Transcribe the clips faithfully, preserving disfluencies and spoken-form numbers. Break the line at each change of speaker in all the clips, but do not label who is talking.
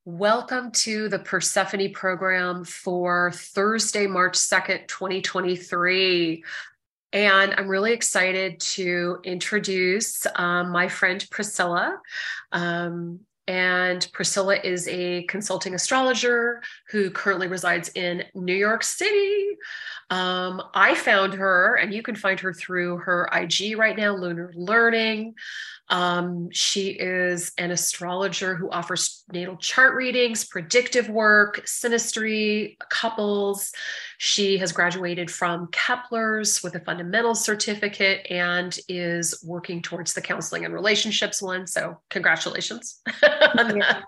Welcome to the Persephone program for Thursday, March second, twenty twenty-three. And I'm really excited to introduce um, my friend Priscilla. Um, and Priscilla is a consulting astrologer who currently resides in New York City. Um, I found her, and you can find her through her I G right now, Lunar Learning. Um, she is an astrologer who offers natal chart readings, predictive work, synastry, couples. She has graduated from Kepler's with a fundamental certificate and is working towards the counseling and relationships one. So congratulations on that.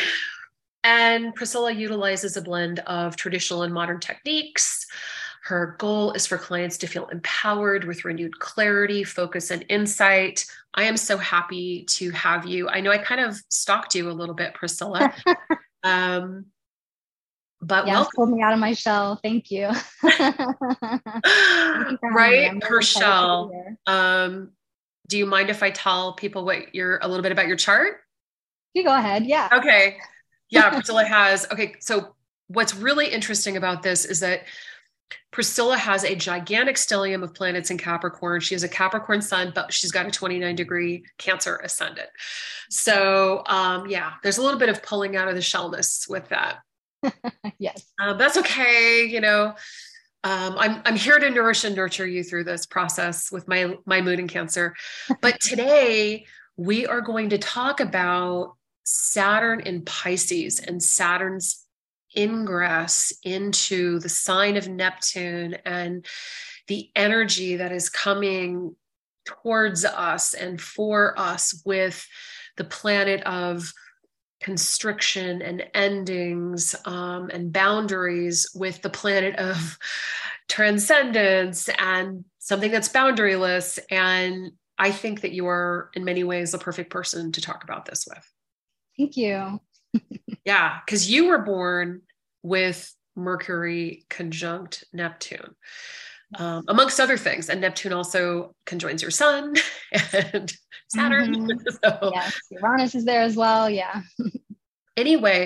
And Priscilla utilizes a blend of traditional and modern techniques. Her goal is for clients to feel empowered with renewed clarity, focus, and insight. I am so happy to have you. I know I kind of stalked you a little bit, Priscilla. um, but
yes,
welcome.
pulled me out of my shell. Thank you. Thank you
right, her shell. Um, do you mind if I tell people what you're a little bit about your chart?
You go ahead. Yeah.
Okay. Yeah, Priscilla has. Okay, so what's really interesting about this is that Priscilla has a gigantic stellium of planets in Capricorn. She has a Capricorn sun, but she's got a twenty-nine degree Cancer ascendant. So um, yeah, there's a little bit of pulling out of the shellness with that.
Yes.
Um, that's okay. You know, um, I'm, I'm here to nourish and nurture you through this process with my, my moon in Cancer. But today we are going to talk about Saturn in Pisces and Saturn's ingress into the sign of Neptune and the energy that is coming towards us and for us with the planet of constriction and endings um, and boundaries with the planet of transcendence and something that's boundaryless. And I think that you are in many ways the perfect person to talk about this with.
Thank you.
Yeah, because you were born with Mercury conjunct Neptune, um, amongst other things. And Neptune also conjoins your sun and Saturn.
Mm-hmm.
So,
yes, Uranus is there as well. Yeah.
anyway,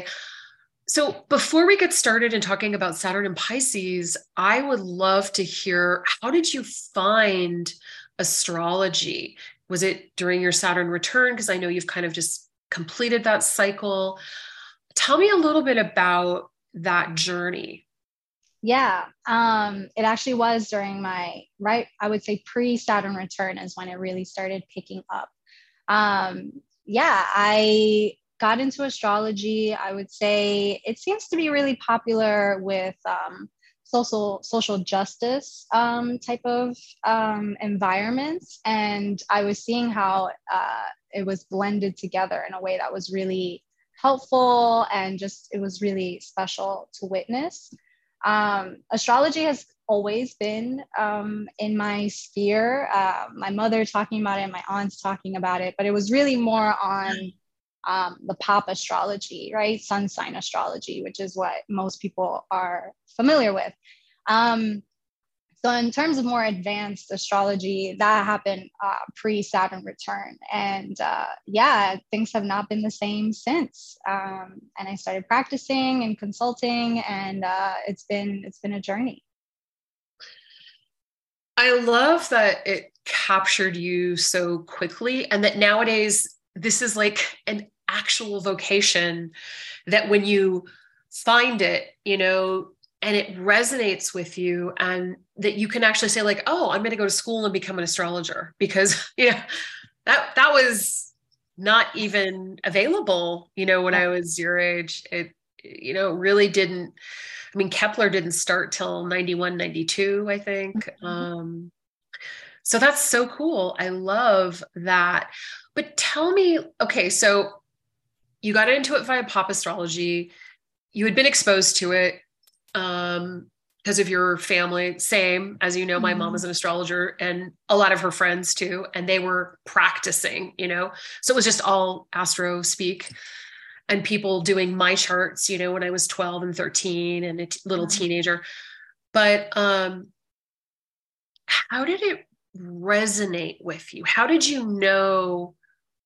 so before we get started in talking about Saturn and Pisces, I would love to hear, how did you find astrology? Was it during your Saturn return? Because I know you've kind of just completed that cycle. Tell me a little bit about that journey.
Yeah. Um, it actually was during my, right, I would say pre-Saturn return is when it really started picking up. Um, yeah, I got into astrology. I would say it seems to be really popular with um, social social justice um, type of um, environments. And I was seeing how uh, it was blended together in a way that was really helpful, and just it was really special to witness. Um, astrology has always been um, in my sphere. Uh, my mother talking about it, my aunts talking about it, but it was really more on um, the pop astrology, right? Sun sign astrology, which is what most people are familiar with. Um, so in terms of more advanced astrology, that happened uh, pre-Saturn return. And uh, yeah, things have not been the same since. Um, and I started practicing and consulting, and uh, it's been it's been a journey.
I love that it captured you so quickly, and that nowadays this is like an actual vocation that when you find it, you know, and it resonates with you, and that you can actually say like, oh, I'm going to go to school and become an astrologer, because, you know, that, that was not even available, you know, when I was your age. It, you know, really didn't, I mean, Kepler didn't start till ninety-one, ninety-two, I think. Mm-hmm. Um, so that's so cool. I love that. But tell me, okay, so you got into it via pop astrology. You had been exposed to it um, because of your family. Same, as you know, my mm-hmm. mom was an astrologer, and a lot of her friends too, and they were practicing, you know, so it was just all astro speak, and people doing my charts, you know, when I was twelve and thirteen and a t- little mm-hmm. teenager. But um, how did it resonate with you? How did you know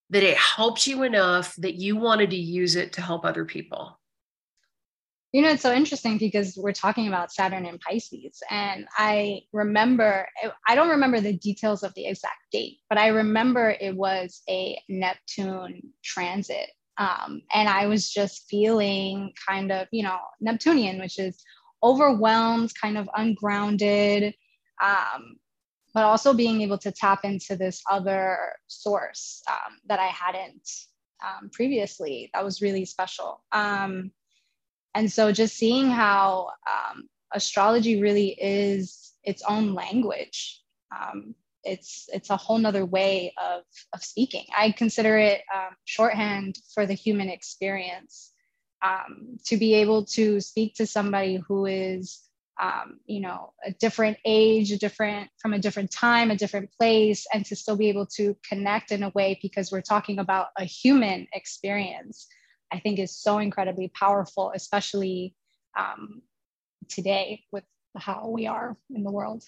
that it helped you enough that you wanted to use it to help other people?
You know, it's so interesting because we're talking about Saturn and Pisces. And I remember, I don't remember the details of the exact date, but I remember it was a Neptune transit. Um, and I was just feeling kind of, you know, Neptunian, which is overwhelmed, kind of ungrounded, um, but also being able to tap into this other source um, that I hadn't um, previously. That was really special. Um, And so just seeing how um, astrology really is its own language. Um, it's it's a whole nother way of, of speaking. I consider it um, shorthand for the human experience. Um, to be able to speak to somebody who is, um, you know, a different age, a different from a different time, a different place, and to still be able to connect in a way because we're talking about a human experience, I think is so incredibly powerful, especially um, today with how we are in the world.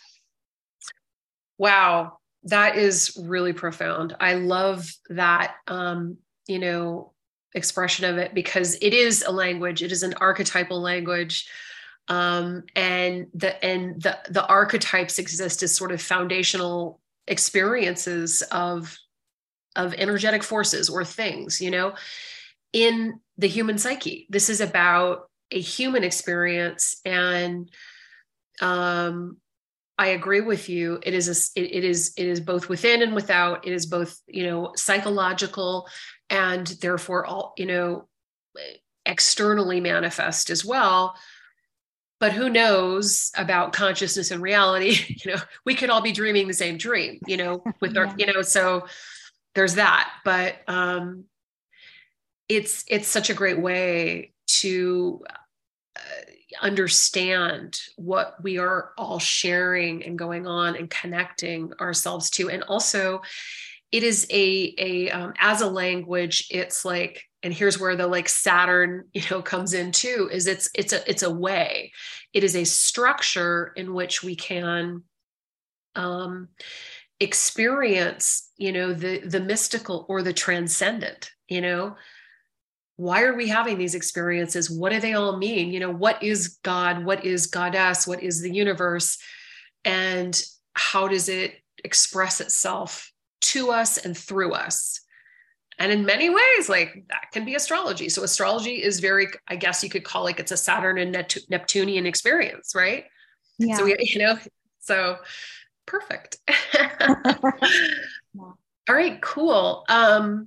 Wow, that is really profound. I love that, um, you know, expression of it, because it is a language. It is an archetypal language. Um, and the, and the, the archetypes exist as sort of foundational experiences of, of energetic forces or things, you know, in the human psyche. This is about a human experience. And, um, I agree with you. It is a, it, it is it is both within and without. It is both, you know, psychological and therefore all, you know, externally manifest as well. But who knows about consciousness and reality? You know, we could all be dreaming the same dream, you know, with our, yeah. you know, so there's that. But um, it's it's such a great way to uh, understand what we are all sharing and going on and connecting ourselves to. And also it is a, a, um, as a language, it's like, and here's where the like Saturn, you know, comes in too, is it's, it's a, it's a way, it is a structure in which we can, um, experience, you know, the, the mystical or the transcendent, you know. Why are we having these experiences? What do they all mean? You know, what is God? What is Goddess? What is the universe? And how does it express itself to us and through us? And in many ways, like that can be astrology. So astrology is very, I guess you could call it, it's a Saturn and Nept- Neptunian experience, right? Yeah. So we, you know, so perfect. Yeah. All right, cool. Um,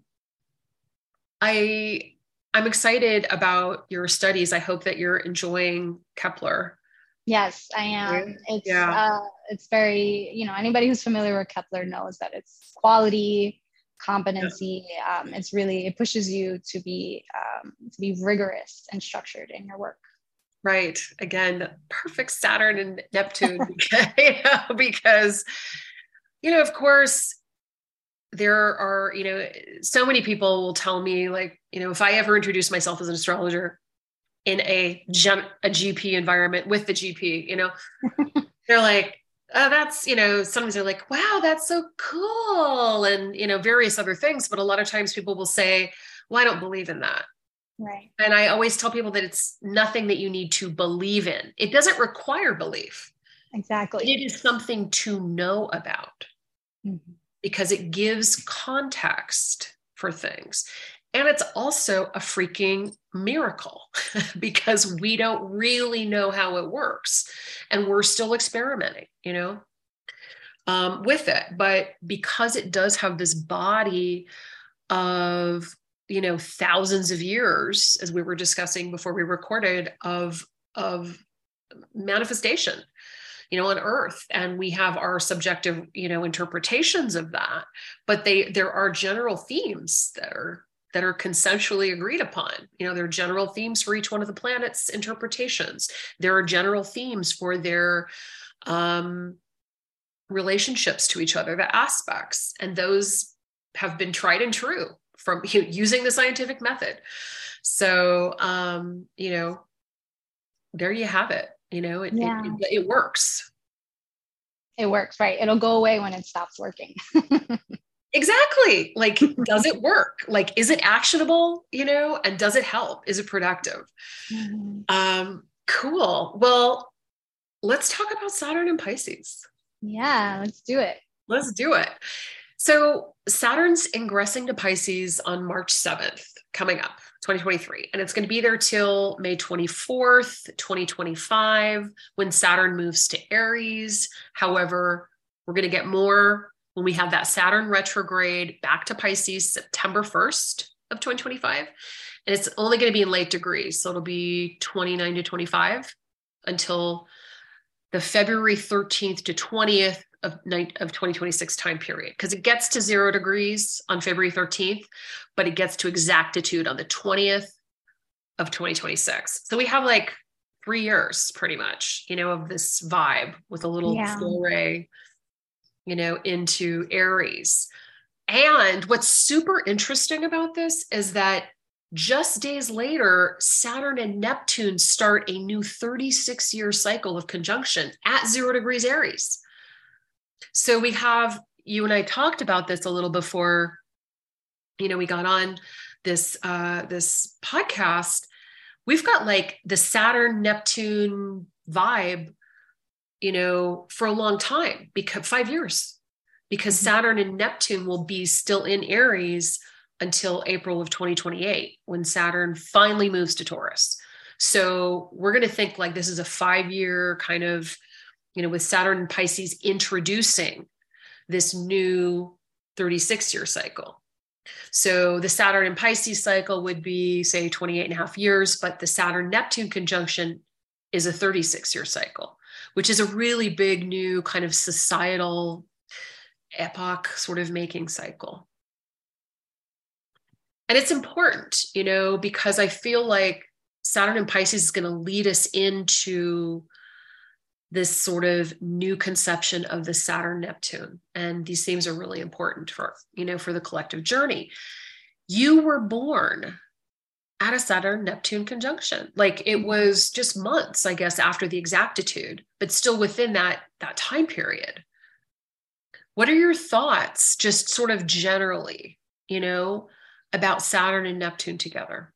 I, I'm excited about your studies. I hope that you're enjoying Kepler.
Yes, I am. It's yeah. uh, it's very, you know, anybody who's familiar with Kepler knows that it's quality, competency. Yeah. Um, it's really, it pushes you to be um, to be rigorous and structured in your work.
Right. Again, perfect Saturn and Neptune, because, you know, because, you know, of course, there are, you know, so many people will tell me, like, you know, if I ever introduce myself as an astrologer in a, a G P environment with the G P, you know, they're like, oh, that's, you know, sometimes they're like, wow, that's so cool. And, you know, various other things. But a lot of times people will say, well, I don't believe in that.
Right.
And I always tell people that it's nothing that you need to believe in. It doesn't require belief.
Exactly.
It is something to know about. Mm-hmm. Because it gives context for things. And it's also a freaking miracle because we don't really know how it works. And we're still experimenting, you know, um, with it. But because it does have this body of, you know, thousands of years, as we were discussing before we recorded, of, of manifestation, you know, on Earth, and we have our subjective, you know, interpretations of that, but they, there are general themes that are, that are consensually agreed upon. You know, there are general themes for each one of the planets' interpretations. There are general themes for their um, relationships to each other, the aspects, and those have been tried and true from you know, using the scientific method. So, um, you know, there you have it. You know, it, yeah. it, it, it works.
It works, right? It'll go away when it stops working.
Exactly. Like, does it work? Like, is it actionable? You know, and does it help? Is it productive?
Mm-hmm.
Um, cool. Well, let's talk about Saturn and Pisces.
Yeah, let's do it.
Let's do it. So Saturn's ingressing to Pisces on March seventh, coming up, twenty twenty-three. And it's going to be there till May twenty-fourth, twenty twenty-five, when Saturn moves to Aries. However, we're going to get more when we have that Saturn retrograde back to Pisces September first of twenty twenty-five. And it's only going to be in late degrees. So it'll be twenty-nine to twenty-five until the February thirteenth to twentieth of, of twenty twenty-six time period, because it gets to zero degrees on February thirteenth, but it gets to exactitude on the twentieth of twenty twenty-six. So we have like three years pretty much, you know, of this vibe with a little
Yeah.
foray, you know, into Aries. And what's super interesting about this is that just days later, Saturn and Neptune start a new thirty-six year cycle of conjunction at zero degrees Aries. So we have, you and I talked about this a little before, you know, we got on this, uh, this podcast. We've got like the Saturn Neptune vibe, you know, for a long time, because five years, because Saturn and Neptune will be still in Aries until April of twenty twenty-eight, when Saturn finally moves to Taurus. So we're going to think like this is a five-year kind of, you know, with Saturn and Pisces introducing this new thirty-six year cycle. So the Saturn and Pisces cycle would be, say, twenty-eight and a half years, but the Saturn-Neptune conjunction is a thirty-six year cycle, which is a really big new kind of societal epoch sort of making cycle. And it's important, you know, because I feel like Saturn and Pisces is going to lead us into this sort of new conception of the Saturn Neptune. And these themes are really important for, you know, for the collective journey. You were born at a Saturn Neptune conjunction. Like it was just months, I guess, after the exactitude, but still within that, that time period. What are your thoughts, just sort of generally, you know, about Saturn and Neptune together?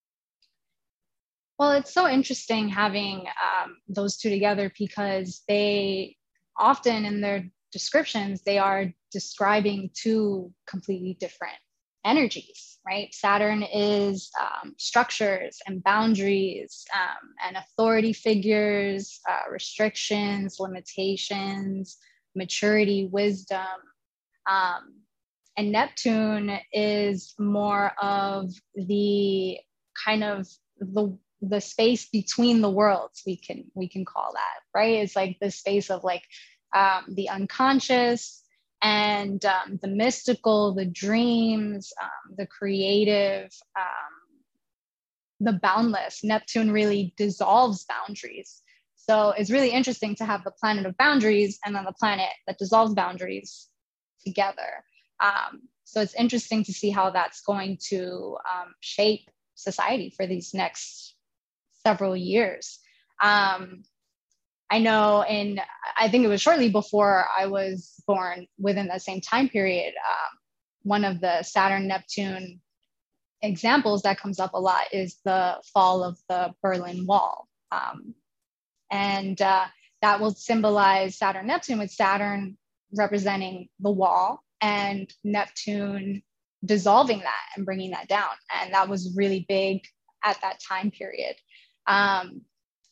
Well, it's so interesting having um, those two together, because they often in their descriptions, they are describing two completely different energies, right? Saturn is um, structures and boundaries um, and authority figures, uh, restrictions, limitations, maturity, wisdom. Um, and Neptune is more of the kind of the the space between the worlds, we can we can call that, right? It's like the space of like um, the unconscious and um, the mystical, the dreams, um, the creative, um, the boundless. Neptune really dissolves boundaries. So it's really interesting to have the planet of boundaries and then the planet that dissolves boundaries together. Um, so it's interesting to see how that's going to um, shape society for these next several years. Um, I know in, I think it was shortly before I was born, within that same time period, um, one of the Saturn Neptune examples that comes up a lot is the fall of the Berlin Wall. Um, and uh, that will symbolize Saturn Neptune, with Saturn representing the wall and Neptune dissolving that and bringing that down. And that was really big at that time period. Um,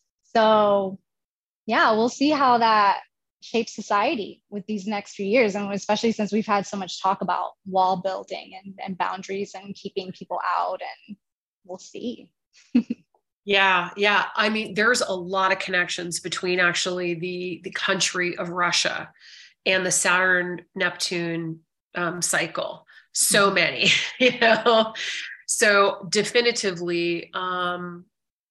so yeah, we'll see how that shapes society with these next few years. And especially since we've had so much talk about wall building and, and boundaries and keeping people out, and we'll see.
Yeah, yeah. I mean, there's a lot of connections between actually the, the country of Russia and the Saturn Neptune um, cycle. So mm-hmm. many, you know, so definitively, um,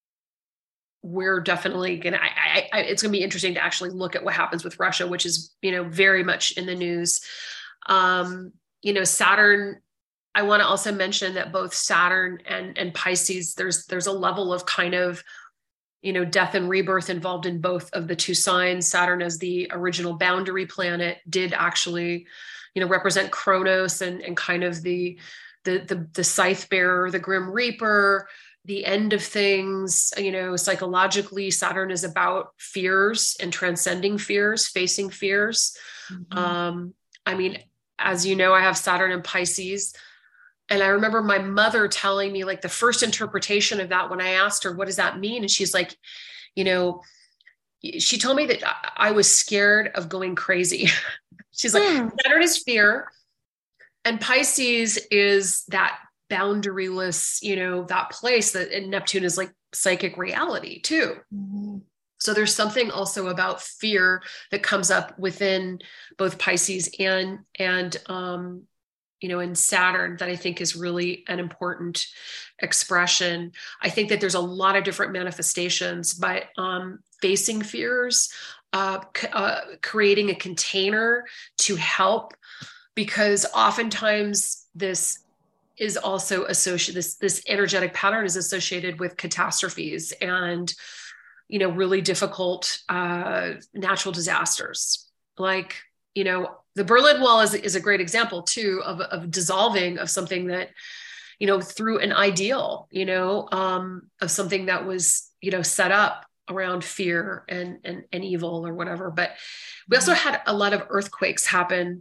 we're definitely going to, I, I, it's going to be interesting to actually look at what happens with Russia, which is, you know, very much in the news. Um, you know, Saturn, I want to also mention that both Saturn and, and Pisces, there's, there's a level of kind of you know, death and rebirth involved in both of the two signs. Saturn, as the original boundary planet, did actually, you know, represent Kronos and, and kind of the, the, the, the scythe bearer, the grim reaper, the end of things. You know, psychologically, Saturn is about fears and transcending fears, facing fears. Mm-hmm. Um, I mean, as you know, I have Saturn in Pisces. And I remember my mother telling me, like, the first interpretation of that when I asked her, what does that mean? And she's like, you know, she told me that I was scared of going crazy. She's like, hmm. Saturn is fear. And Pisces is that boundaryless, you know, that place that, and Neptune is like psychic reality too. Mm-hmm. So there's something also about fear that comes up within both Pisces and, and, um, you know, in Saturn that I think is really an important expression. I think that there's a lot of different manifestations, but um, facing fears, uh, c- uh, creating a container to help, because oftentimes this is also associated, this, this energetic pattern is associated with catastrophes and, you know, really difficult uh, natural disasters. Like, you know, the Berlin Wall is, is a great example too of, of dissolving of something that, you know, through an ideal, you know, um, of something that was, you know, set up around fear and, and, and evil or whatever. But we also had a lot of earthquakes happen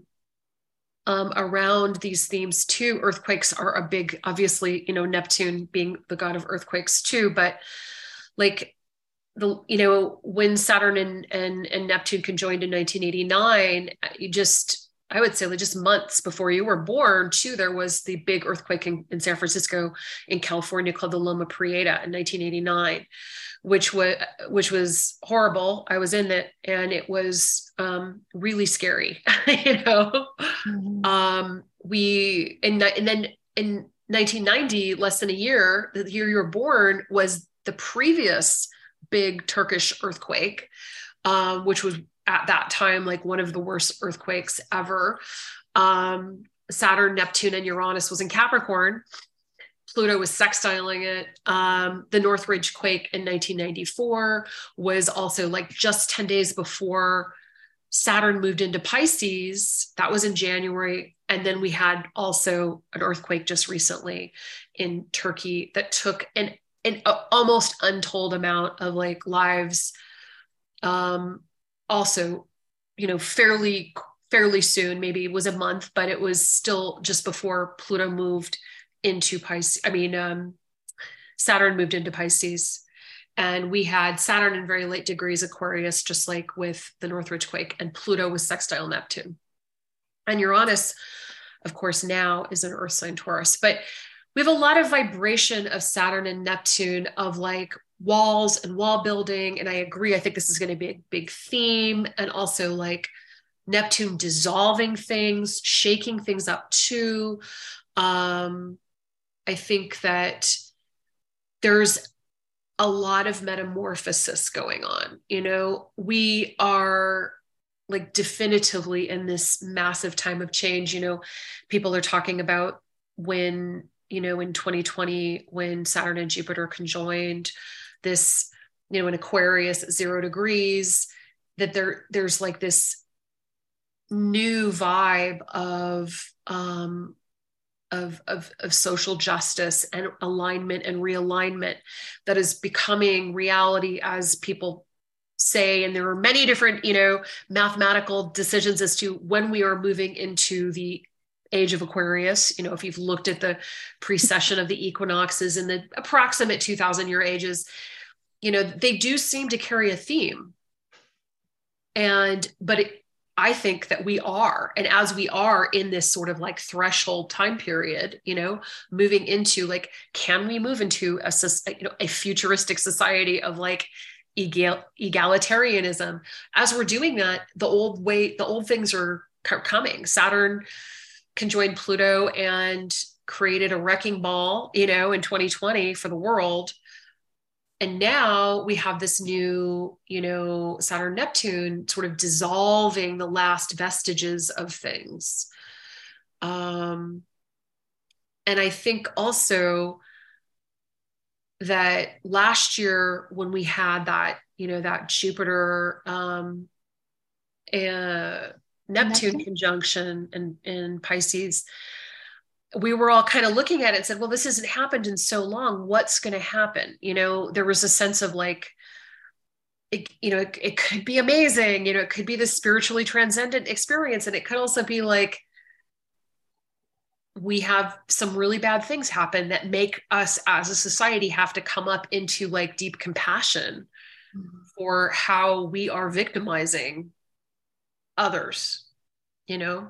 um, around these themes too. Earthquakes are a big, obviously, you know, Neptune being the god of earthquakes too, but like, the, you know, when Saturn and, and, and Neptune conjoined in nineteen eighty-nine, you just, I would say like just months before you were born too, there was the big earthquake in, in San Francisco in California called the Loma Prieta in nineteen eighty-nine, which was, which was horrible. I was in it and it was um, really scary, you know? Mm-hmm. Um, we, and, and then in nineteen ninety, less than a year, the year you were born, was the previous big Turkish earthquake, um, which was at that time like one of the worst earthquakes ever. Um, Saturn, Neptune, and Uranus was in Capricorn. Pluto was sextiling it. Um, the Northridge quake in nineteen ninety-four was also like just ten days before Saturn moved into Pisces. That was in January. And then we had also an earthquake just recently in Turkey that took an an almost untold amount of like lives. Um, also, you know, fairly, fairly soon, maybe it was a month, but it was still just before Pluto moved into Pisces. I mean, um, Saturn moved into Pisces, and we had Saturn in very late degrees Aquarius, just like with the Northridge quake, and Pluto was sextile Neptune. And Uranus, of course, now is an Earth sign Taurus, but we have a lot of vibration of Saturn and Neptune of like walls and wall building. And I agree. I think this is going to be a big theme. And also like Neptune dissolving things, shaking things up too. Um, I think that there's a lot of metamorphosis going on. You know, we are like definitively in this massive time of change. You know, people are talking about when, you know, in twenty twenty, when Saturn and Jupiter conjoined, this, you know, in Aquarius at zero degrees, that there, there's like this new vibe of, um, of, of, of social justice and alignment and realignment that is becoming reality as people say. And there are many different, you know, mathematical decisions as to when we are moving into the age of Aquarius. You know, if you've looked at the precession of the equinoxes and the approximate two thousand year ages, you know, they do seem to carry a theme. And, but it, I think that we are, and as we are in this sort of like threshold time period, you know, moving into like, can we move into a, you know, a futuristic society of like egal, egalitarianism? As we're doing that, the old way, the old things are coming. Saturn conjoined Pluto and created a wrecking ball, you know, in twenty twenty for the world. And now we have this new, you know, Saturn Neptune sort of dissolving the last vestiges of things. Um, and I think also that last year when we had that, you know, that Jupiter, um, uh, Neptune, Neptune conjunction in, in Pisces, we were all kind of looking at it and said, well, this hasn't happened in so long. What's going to happen? You know, there was a sense of like, it, you know, it, it could be amazing. You know, it could be this spiritually transcendent experience. And it could also be like, we have some really bad things happen that make us as a society have to come up into like deep compassion mm-hmm. for how we are victimizing others, you know?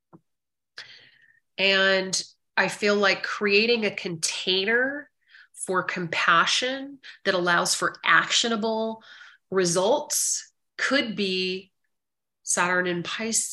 And I feel like creating a container for compassion that allows for actionable results could be Saturn in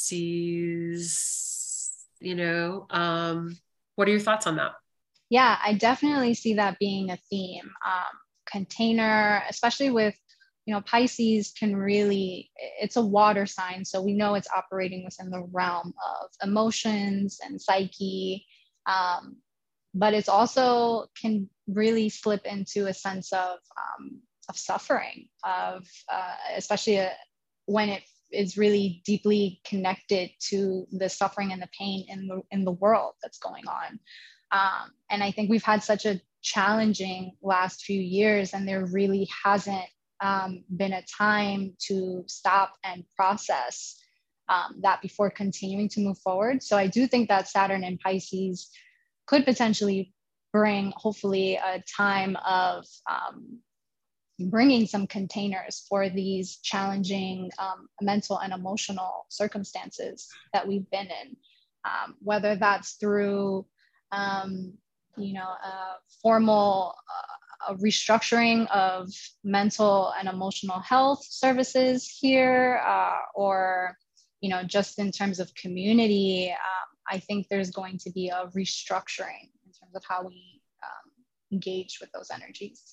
Pisces, you know. Um, what are your thoughts on that?
Yeah, I definitely see that being a theme. Um, container, especially with, you know, Pisces can really, it's a water sign. So we know it's operating within the realm of emotions and psyche. Um, but it's also can really slip into a sense of, um, of suffering, of uh, especially a, when it is really deeply connected to the suffering and the pain in the, in the world that's going on. Um, and I think we've had such a challenging last few years, and there really hasn't um, been a time to stop and process um, that before continuing to move forward. So I do think that Saturn in Pisces could potentially bring, hopefully, a time of um, bringing some containers for these challenging um, mental and emotional circumstances that we've been in, um, whether that's through um, you know, a formal uh, a restructuring of mental and emotional health services here, uh, or, you know, just in terms of community, um, I think there's going to be a restructuring in terms of how we um, engage with those energies.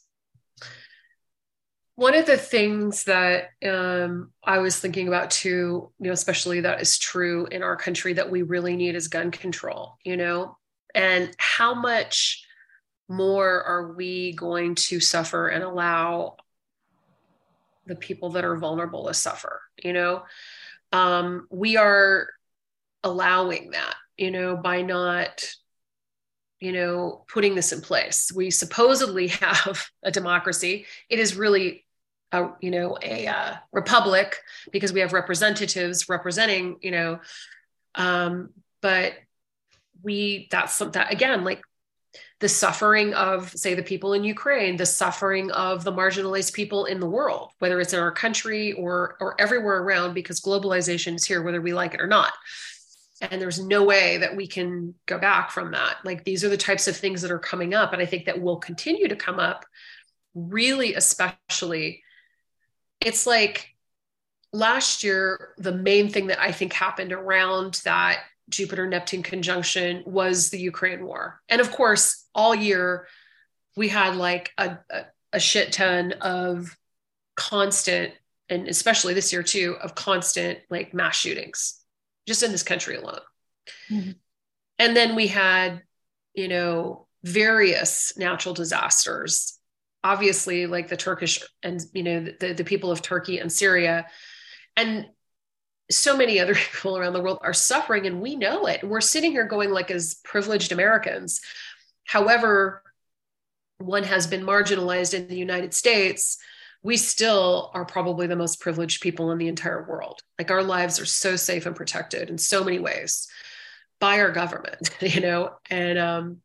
One of the things that um, I was thinking about too, you know, especially that is true in our country that we really need is gun control, you know, and how much more are we going to suffer and allow the people that are vulnerable to suffer, you know? Um, we are allowing that, you know, by not, you know, putting this in place. We supposedly have a democracy. It is really, a, you know, a uh, republic because we have representatives representing, you know, um, but we, that's something, again, like, the suffering of, say, the people in Ukraine, the suffering of the marginalized people in the world, whether it's in our country or, or everywhere around, because globalization is here, whether we like it or not. And there's no way that we can go back from that. Like, these are the types of things that are coming up. And I think that will continue to come up, really, especially. It's like last year, the main thing that I think happened around that Jupiter Neptune conjunction was the Ukraine war. And of course, all year we had like a, a, a shit ton of constant, and especially this year too, of constant like mass shootings just in this country alone. Mm-hmm. And then we had, you know, various natural disasters, obviously like the Turkish and, you know, the, the people of Turkey and Syria. And so many other people around the world are suffering, and we know it. And we're sitting here going, like, as privileged Americans, however one has been marginalized in the United States, we still are probably the most privileged people in the entire world. Like, our lives are so safe and protected in so many ways by our government, you know, and um,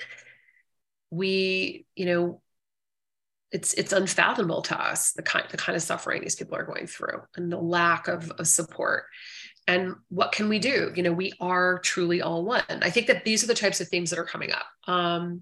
we, you know, It's it's unfathomable to us, the kind the kind of suffering these people are going through and the lack of, of support. And what can we do? You know, we are truly all one. I think that these are the types of themes that are coming up. Um,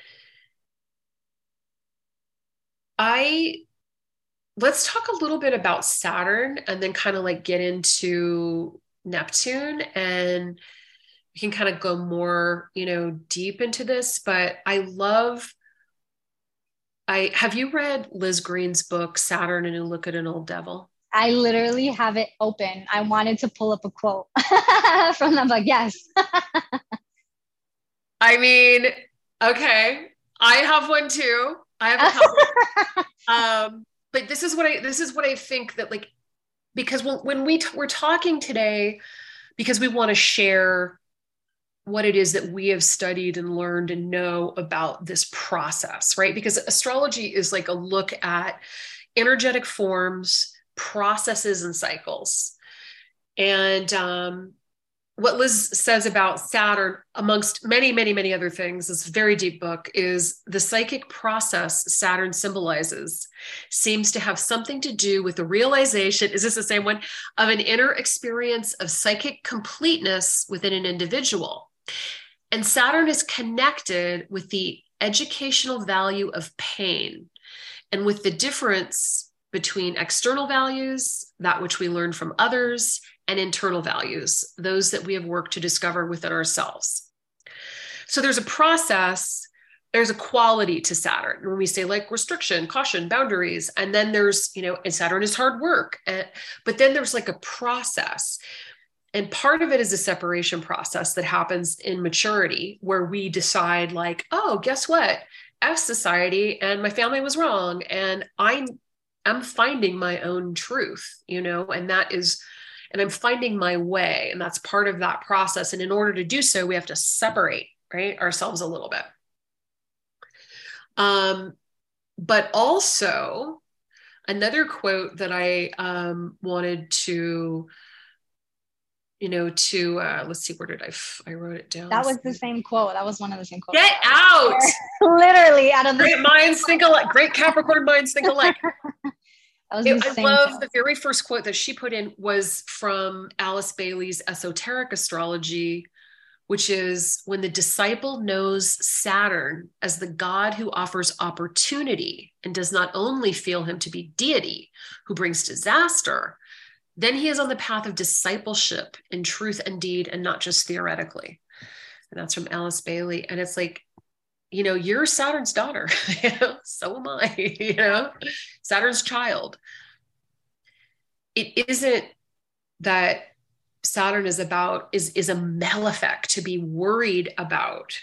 I let's talk a little bit about Saturn and then kind of like get into Neptune, and we can kind of go more, you know, deep into this. But I love I have you read Liz Green's book, Saturn and a Look at an Old Devil?
I literally have it open. I wanted to pull up a quote from them, like, yes.
I mean, okay. I have one too. I have a couple. um, but this is what I, this is what I think that like, because when, when we, t- we're talking today, because we want to share what it is that we have studied and learned and know about this process, right? Because astrology is like a look at energetic forms, processes, and cycles. And um, what Liz says about Saturn, amongst many, many, many other things, this very deep book, is the psychic process Saturn symbolizes seems to have something to do with the realization, is this the same one, of an inner experience of psychic completeness within an individual. And Saturn is connected with the educational value of pain and with the difference between external values, that which we learn from others, and internal values, those that we have worked to discover within ourselves. So there's a process, there's a quality to Saturn. When we say like restriction, caution, boundaries, and then there's, you know, and Saturn is hard work, and, but then there's like a process. And part of it is a separation process that happens in maturity where we decide like, oh, guess what? F society and my family was wrong. And I'm, I'm finding my own truth, you know, and that is, and I'm finding my way. And that's part of that process. And in order to do so, we have to separate, right, ourselves a little bit. Um, but also another quote that I um, wanted to you know, to, uh, let's see, where did I, f- I wrote it down.
That was the same quote. That was one of the same quotes.
Get out.
Literally out of the
great minds think alike. Great Capricorn minds think alike.
That was
it,
the
I
same
love
quote.
the very first quote that she put in was from Alice Bailey's Esoteric Astrology, which is when the disciple knows Saturn as the God who offers opportunity and does not only feel him to be deity who brings disaster, then he is on the path of discipleship in truth and deed and not just theoretically. And that's from Alice Bailey. And it's like, you know, you're Saturn's daughter. You know? So am I, you know, Saturn's child. It isn't that Saturn is about, is, is a malefic to be worried about,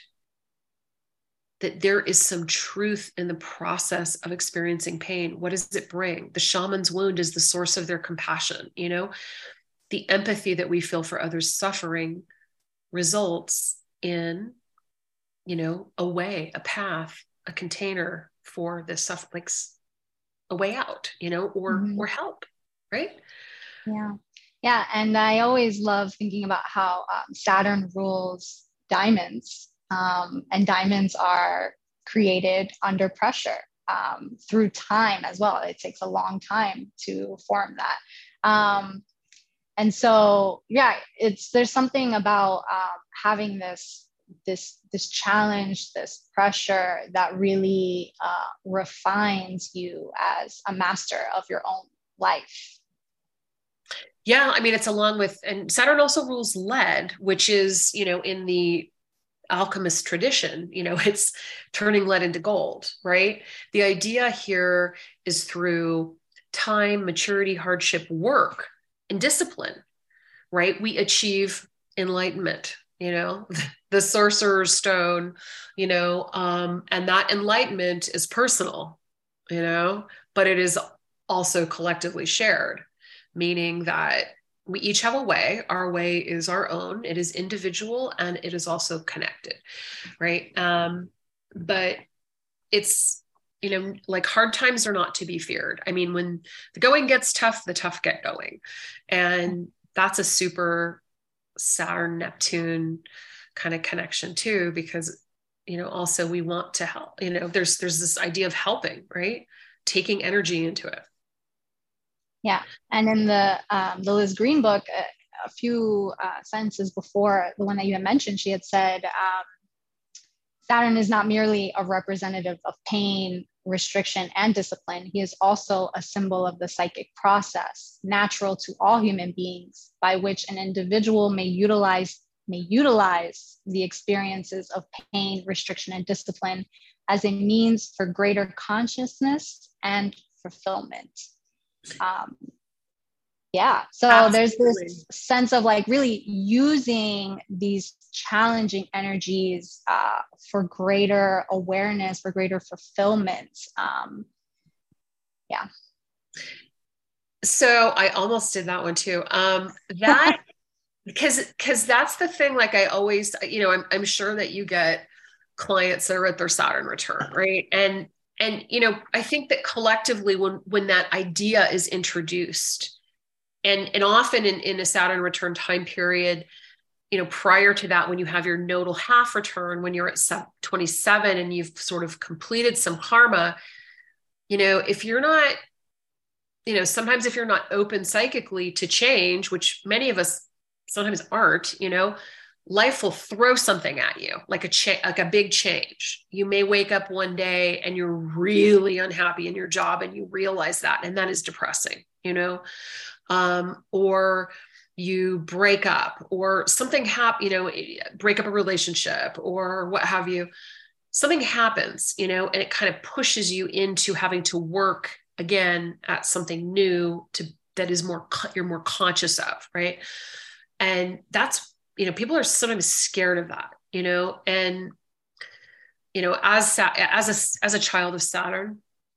that there is some truth in the process of experiencing pain. What does it bring? The shaman's wound is the source of their compassion. You know, the empathy that we feel for others' suffering results in, you know, a way, a path, a container for this stuff, like a way out, you know, or, mm-hmm. or help. Right.
Yeah. Yeah. And I always love thinking about how um, Saturn rules diamonds. Um, and diamonds are created under pressure um, through time as well. It takes a long time to form that. Um, and so, yeah, it's, there's something about um, having this, this, this challenge, this pressure that really uh, refines you as a master of your own life.
Yeah. I mean, it's along with, and Saturn also rules lead, which is, you know, in the alchemist tradition, you know, it's turning lead into gold, right? The idea here is through time, maturity, hardship, work, and discipline, right? We achieve enlightenment, you know, the sorcerer's stone, you know, um, and that enlightenment is personal, you know, but it is also collectively shared, meaning that we each have a way. Our way is our own. It is individual and it is also connected, right? Um, but it's, you know, like hard times are not to be feared. I mean, when the going gets tough, the tough get going. And that's a super Saturn, Neptune kind of connection too, because, you know, also we want to help, you know, there's, there's this idea of helping, right? Taking energy into it.
Yeah. And in the um, the Liz Green book, a, a few uh, sentences before the one that you had mentioned, she had said, um, Saturn is not merely a representative of pain, restriction, and discipline. He is also a symbol of the psychic process, natural to all human beings, by which an individual may utilize, may utilize the experiences of pain, restriction, and discipline as a means for greater consciousness and fulfillment. Um, yeah, so Absolutely. There's this sense of like really using these challenging energies uh, for greater awareness, for greater fulfillment. Um, yeah.
So I almost did that one too. Um, that because because that's the thing. Like I always, you know, I'm I'm sure that you get clients that are at their Saturn return, right? And and you know, I think that collectively, when when that idea is introduced, and and often in in a Saturn return time period, you know, prior to that, when you have your nodal half return, when you're at twenty-seven and you've sort of completed some karma, you know, if you're not, you know, sometimes if you're not open psychically to change, which many of us sometimes aren't, you know, life will throw something at you, like a cha- like a big change. You may wake up one day and you're really unhappy in your job and you realize that, and that is depressing, you know, um, or you break up or something happen, you know, break up a relationship or what have you. Something happens, you know, and it kind of pushes you into having to work again at something new to that is more you're more conscious of, right? And that's, you know, people are sometimes scared of that, you know, and you know, as as a as a child of Saturn,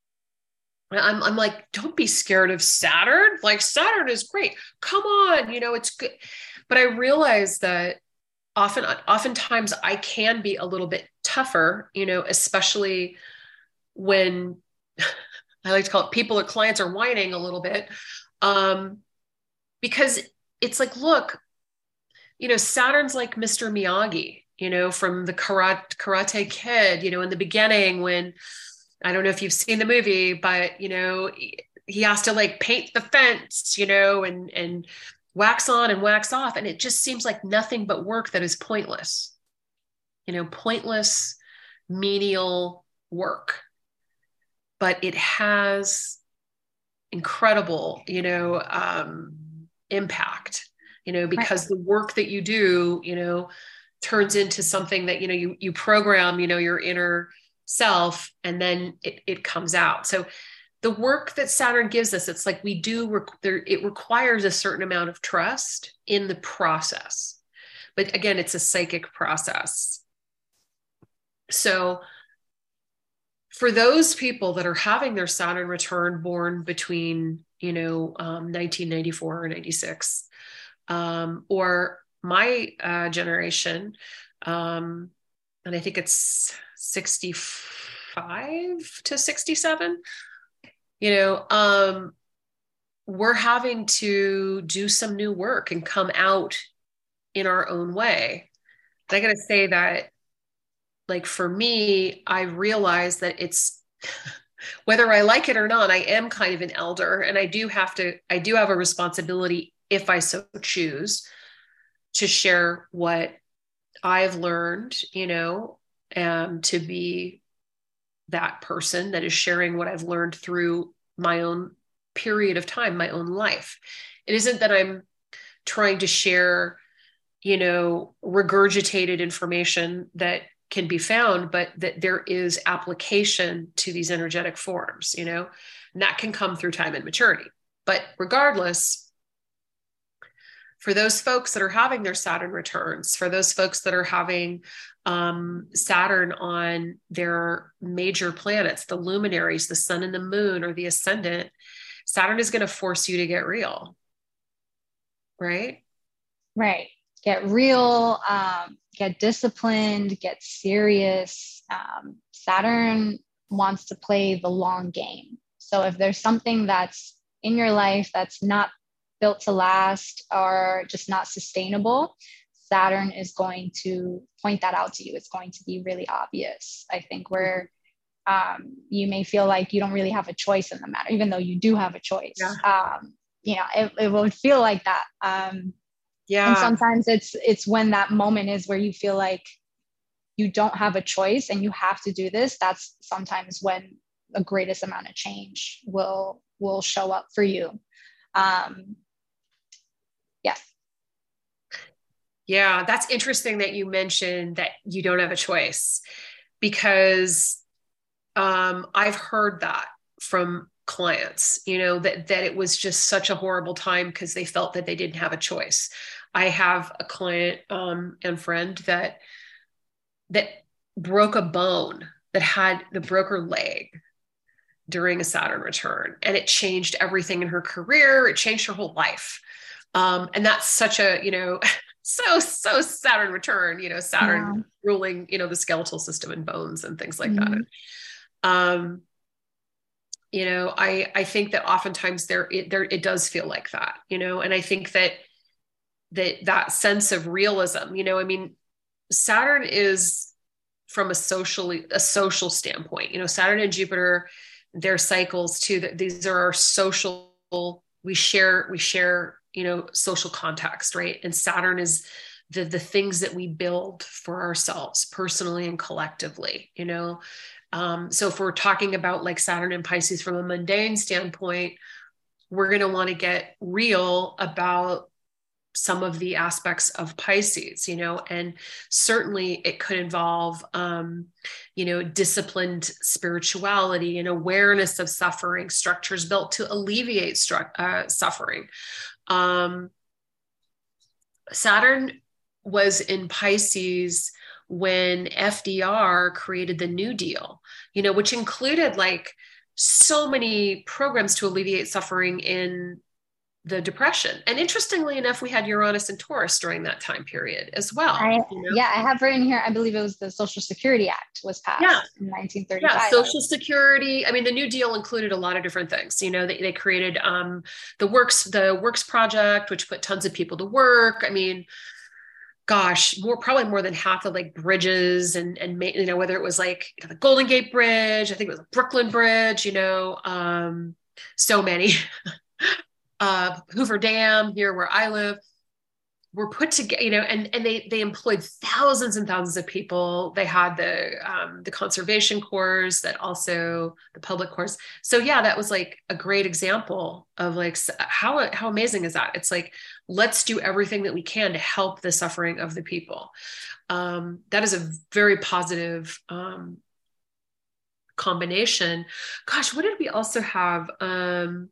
I'm I'm like, don't be scared of Saturn. Like Saturn is great. Come on, you know, it's good. But I realize that often oftentimes I can be a little bit tougher, you know, especially when I like to call it people or clients are whining a little bit. Um, because it's like, look, you know, Saturn's like Mister Miyagi, you know, from the Karate, Karate Kid, you know, in the beginning when, I don't know if you've seen the movie, but, you know, he has to like paint the fence, you know, and, and wax on and wax off. And it just seems like nothing but work that is pointless, you know, pointless, menial work. But it has incredible, you know, um, impact, you know, because right. the work that you do, you know, turns into something that, you know, you, you program, you know, your inner self, and then it, it comes out. So the work that Saturn gives us, it's like we do, rec- there, it requires a certain amount of trust in the process. But again, it's a psychic process. So for those people that are having their Saturn return born between, you know, um, nineteen ninety-four or ninety-six, um, or my uh, generation, um, and I think it's sixty-five to sixty-seven, you know, um, we're having to do some new work and come out in our own way. But I got to say that, like for me, I realize that it's whether I like it or not, I am kind of an elder, and I do have to, I do have a responsibility, if I so choose, to share what I've learned, you know, and to be that person that is sharing what I've learned through my own period of time, my own life. It isn't that I'm trying to share, you know, regurgitated information that can be found, but that there is application to these energetic forms, you know, and that can come through time and maturity. But regardless, for those folks that are having their Saturn returns, for those folks that are having um, Saturn on their major planets, the luminaries, the sun and the moon, or the ascendant, Saturn is going to force you to get real. Right?
Right. Get real, um, get disciplined, get serious. Um, Saturn wants to play the long game. So if there's something that's in your life that's not built to last or just not sustainable, Saturn is going to point that out to you. It's going to be really obvious. I think where um, you may feel like you don't really have a choice in the matter, even though you do have a choice.
Yeah.
Um, you know, it, it would feel like that. Um,
Yeah.
And sometimes it's it's when that moment is where you feel like you don't have a choice and you have to do this. That's sometimes when the greatest amount of change will will show up for you. Um, yes.
Yeah, that's interesting that you mentioned that you don't have a choice, because um, I've heard that from clients, you know, that that it was just such a horrible time because they felt that they didn't have a choice. I have a client um, and friend that that broke a bone, that had the broke her leg during a Saturn return, and it changed everything in her career. It changed her whole life. Um, and that's such a, you know, so, so Saturn return, you know, Saturn
Yeah.
ruling, you know, the skeletal system and bones and things like
Mm-hmm.
that. Um, you know, I, I think that oftentimes there, it, there, it does feel like that, you know, and I think that, that, that sense of realism, you know, I mean, Saturn is from a socially, a social standpoint, you know, Saturn and Jupiter, their cycles too, that these are our social, we share, we share, you know, social context, right? And Saturn is the, the things that we build for ourselves personally and collectively, you know? Um, so if we're talking about like Saturn and Pisces from a mundane standpoint, we're going to want to get real about some of the aspects of Pisces, you know, and certainly it could involve, um, you know, disciplined spirituality and awareness of suffering, structures built to alleviate stru- uh, suffering. Um, Saturn was in Pisces when F D R created the New Deal, you know, which included like so many programs to alleviate suffering in the Depression. And interestingly enough, we had Uranus and Taurus during that time period as well.
I
You know?
yeah, I have written here. I believe it was the Social Security Act was
Yeah.
passed in
Yeah,
nineteen thirty-five.
Social Security. I mean, the New Deal included a lot of different things. You know, they, they created um, the Works, the Works Project, which put tons of people to work. I mean, gosh, more probably more than half of like bridges and and you know, whether it was like you know, the Golden Gate Bridge, I think it was the Brooklyn Bridge. You know, um, so many. uh, Hoover Dam here where I live were put together, you know, and, and they, they employed thousands and thousands of people. They had the, um, the conservation corps that also the public corps. So yeah, that was like a great example of like, how, how amazing is that? It's like, let's do everything that we can to help the suffering of the people. Um, that is a very positive, um, combination. Gosh, what did we also have? Um,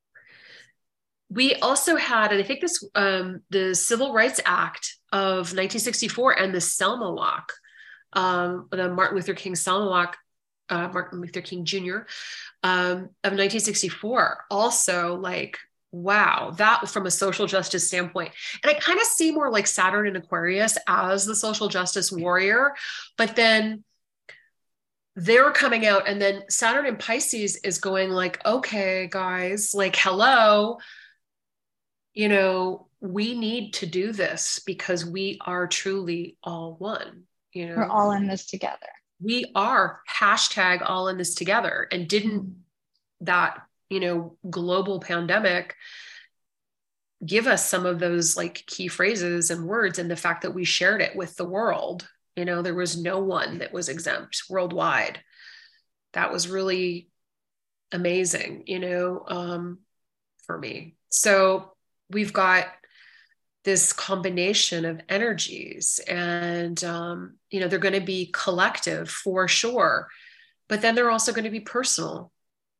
we also had, and I think this, um, the Civil Rights Act of nineteen sixty-four and the Selma Walk, um, the Martin Luther King Selma Walk, uh, Martin Luther King Junior Um, of nineteen sixty-four. Also, like, wow, that from a social justice standpoint. And I kind of see more like Saturn in Aquarius as the social justice warrior, but then they're coming out, and then Saturn in Pisces is going like, okay, guys, like, hello. You know, we need to do this because we are truly all one, you know,
we're all in this together.
We are hashtag all in this together. And didn't mm. that, you know, global pandemic give us some of those like key phrases and words, and the fact that we shared it with the world? You know, there was no one that was exempt worldwide. That was really amazing, you know, um, for me. So we've got this combination of energies, and um, you know, they're going to be collective for sure, but then they're also going to be personal.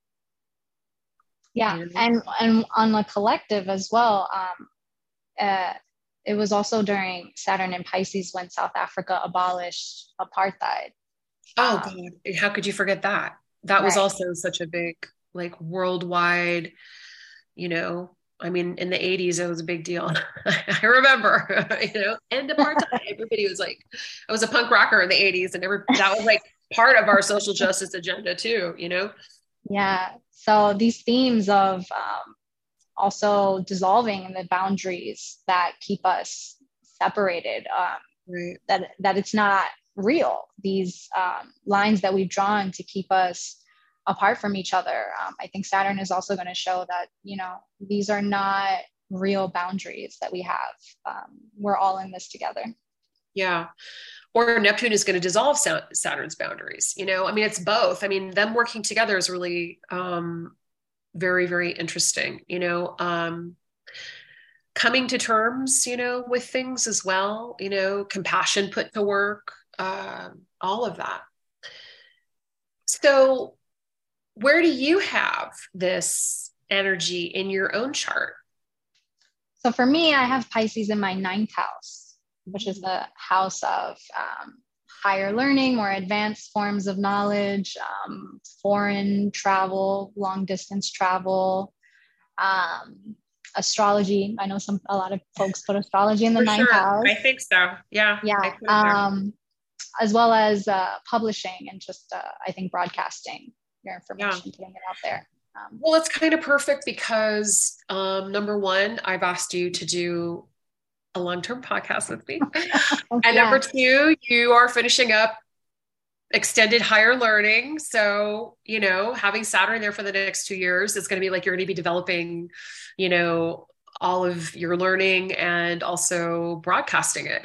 Yeah, you know? and and on the collective as well. Um, uh, it was also during Saturn and Pisces when South Africa abolished apartheid.
Oh um, God, how could you forget that? That right. was also such a big, like, worldwide, you know. I mean, in the eighties, it was a big deal. I remember, you know, end apartheid. Everybody was like, I was a punk rocker in the eighties, and every, that was like part of our social justice agenda too, you know?
Yeah. So these themes of um, also dissolving the boundaries that keep us separated, um, right. that, that it's not real. These um, lines that we've drawn to keep us apart from each other. Um, I think Saturn is also going to show that, you know, these are not real boundaries that we have. Um, we're all in this together.
Yeah. Or Neptune is going to dissolve Saturn's boundaries. You know, I mean, it's both. I mean, them working together is really um, very, very interesting, you know, um, coming to terms, you know, with things as well, you know, compassion put to work, uh, all of that. So where do you have this energy in your own chart?
So for me, I have Pisces in my ninth house, which is the house of um, higher learning, more advanced forms of knowledge, um, foreign travel, long distance travel, um, astrology. I know some a lot of folks put astrology in the
For
ninth
sure.
house.
I think so. Yeah.
Yeah.
I put it there.
Um, as well as uh, publishing and just, uh, I think, broadcasting your information,
Yeah.
putting it out there. Um,
Well, it's kind of perfect because um, number one, I've asked you to do a long-term podcast with me. And
yeah.
number two, you are finishing up extended higher learning. So, you know, having Saturn there for the next two years, it's going to be like you're going to be developing, you know, all of your learning and also broadcasting it.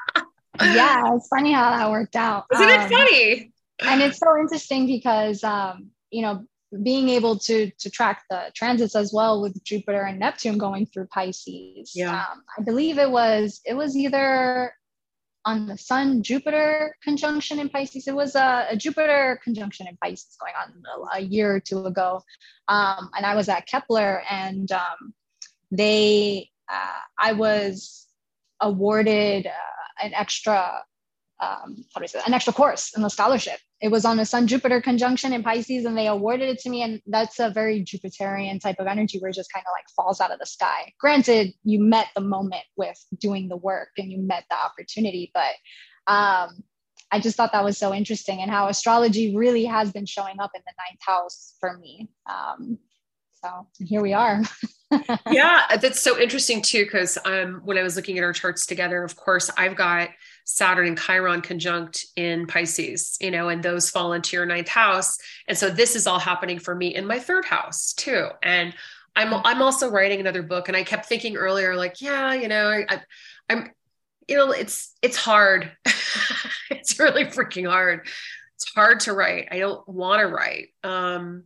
Yeah, it's funny how that worked out.
Isn't it
Um,
funny?
and it's so interesting because, um, you know, being able to to track the transits as well with Jupiter and Neptune going through Pisces.
Yeah.
Um, I believe it was it was either on the Sun Jupiter conjunction in Pisces. It was a, a Jupiter conjunction in Pisces going on a, a year or two ago, um, and I was at Kepler, and um, they uh, I was awarded uh, an extra um, how do I say that? An extra course in the scholarship. It was on a Sun Jupiter conjunction in Pisces, and they awarded it to me. And that's a very Jupiterian type of energy where it just kind of like falls out of the sky. Granted, you met the moment with doing the work and you met the opportunity, but um, I just thought that was so interesting and how astrology really has been showing up in the ninth house for me. Um, so here we are.
Yeah, that's so interesting too, because um, when I was looking at our charts together, of course, I've got Saturn and Chiron conjunct in Pisces, you know, and those fall into your ninth house. And so this is all happening for me in my third house too. And I'm I'm also writing another book, and I kept thinking earlier, like, yeah, you know, I, I I'm, you know, it's it's hard. It's really freaking hard. It's hard to write. I don't want to write. Um,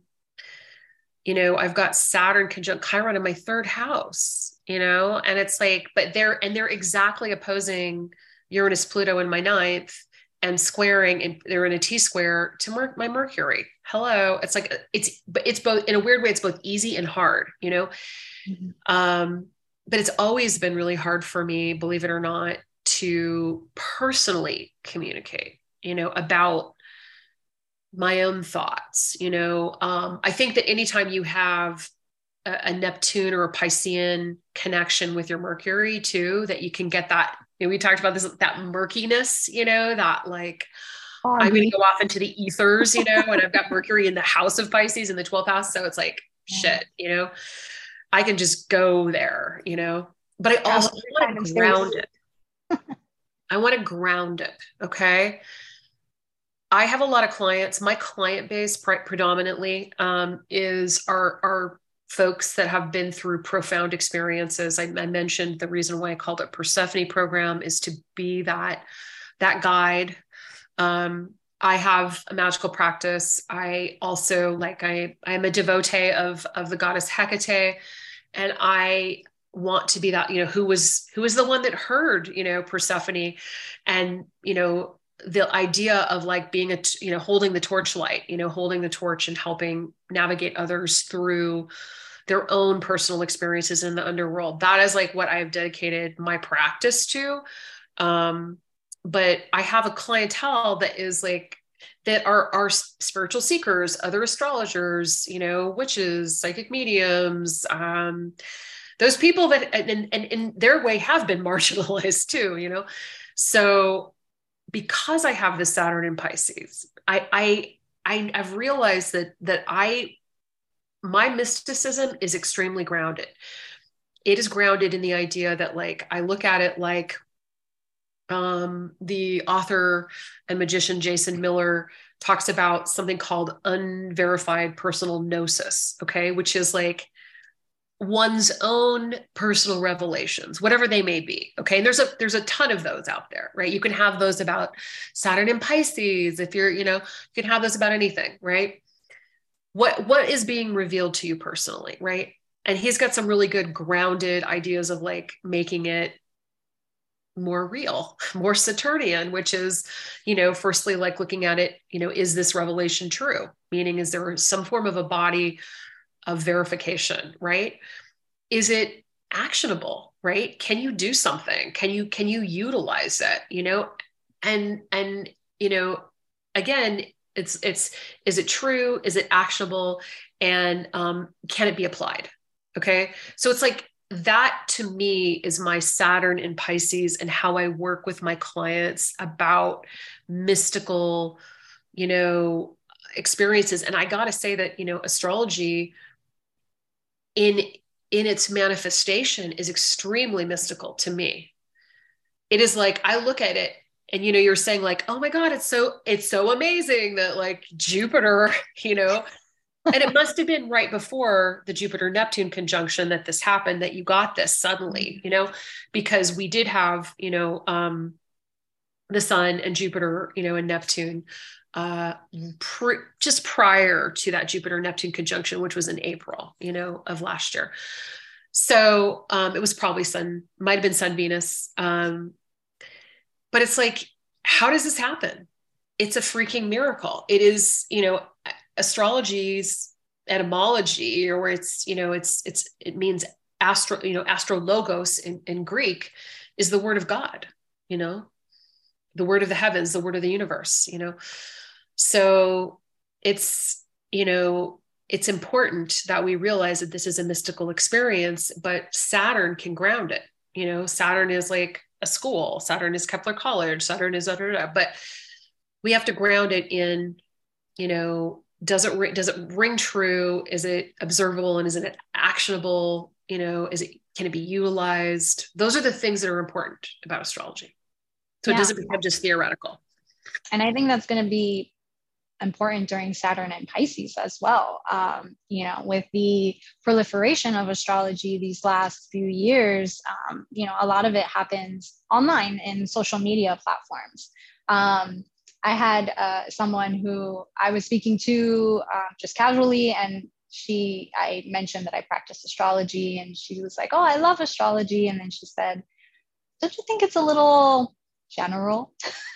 you know, I've got Saturn conjunct Chiron in my third house, you know, and it's like, but they're, and they're exactly opposing Uranus, Pluto in my ninth and squaring, and they're in a T square to Mer- my Mercury. Hello. It's like, it's, but it's both, in a weird way, it's both easy and hard, you know? Mm-hmm. Um, but it's always been really hard for me, believe it or not, to personally communicate, you know, about my own thoughts. You know, um, I think that anytime you have a, a Neptune or a Piscean connection with your Mercury too, that you can get that, you know, we talked about this, that murkiness, you know, that like, Foggy. I'm going to go off into the ethers, you know, and I've got Mercury in the house of Pisces in the twelfth house. So it's like, shit, you know, I can just go there, you know, but I also want to ground it. I want to ground it. Okay. I have a lot of clients. My client base pre- predominantly um, is are, are folks that have been through profound experiences. I, I mentioned the reason why I called it Persephone program is to be that, that guide. Um, I have a magical practice. I also, like, I, I'm a devotee of, of the goddess Hecate, and I want to be that, you know, who was, who was the one that heard, you know, Persephone, and, you know, the idea of like being a, you know, holding the torchlight, you know, holding the torch and helping navigate others through their own personal experiences in the underworld. That is like what I've dedicated my practice to. Um, but I have a clientele that is like, that are, are spiritual seekers, other astrologers, you know, witches, psychic mediums, um, those people that, and, and in their way have been marginalized too, you know? So because I have this Saturn in Pisces, I, I, I, I've realized that, that I, my mysticism is extremely grounded. It is grounded in the idea that, like, I look at it like um, the author and magician Jason Miller talks about something called unverified personal gnosis, okay, which is like one's own personal revelations, whatever they may be. Okay. And there's a, there's a ton of those out there, right? You can have those about Saturn in Pisces. If you're, you know, you can have those about anything, right? What, what is being revealed to you personally, right? And he's got some really good grounded ideas of like making it more real, more Saturnian, which is, you know, firstly, like looking at it, you know, is this revelation true? Meaning, is there some form of a body of verification, right? Is it actionable, right? Can you do something? Can you, can you utilize it, you know? And, and, you know, again, it's, it's, is it true? Is it actionable? And um, can it be applied? Okay. So it's like, that to me is my Saturn in Pisces and how I work with my clients about mystical, you know, experiences. And I got to say that, you know, astrology in, in its manifestation is extremely mystical to me. It is like, I look at it and, you know, you're saying like, oh my God, it's so, it's so amazing that like Jupiter, you know, and it must have been right before the Jupiter Neptune conjunction that this happened, that you got this suddenly, you know, because we did have, you know, um, the sun and Jupiter, you know, and Neptune, uh, pre- just prior to that Jupiter Neptune conjunction, which was in April, you know, of last year. So um, it was probably Sun, might've been Sun Venus. Um, but it's like, how does this happen? It's a freaking miracle. It is, you know, astrology's etymology, or it's, you know, it's, it's, it means astro, you know, astrologos in, in Greek is the word of God, you know, the word of the heavens, the word of the universe, you know? So it's, you know, it's important that we realize that this is a mystical experience, but Saturn can ground it. You know, Saturn is like a school. Saturn is Kepler College. Saturn is, da, da, da, but we have to ground it in, you know, does it, does it ring true? Is it observable? And is it actionable? You know, is it, can it be utilized? Those are the things that are important about astrology. So
Yeah.
it doesn't become just theoretical.
And I think that's going to be important during Saturn and Pisces as well. Um, you know, with the proliferation of astrology these last few years, um, you know, a lot of it happens online in social media platforms. Um, I had uh, someone who I was speaking to uh, just casually, and she, I mentioned that I practice astrology, and she was like, "Oh, I love astrology." And then she said, "Don't you think it's a little general?"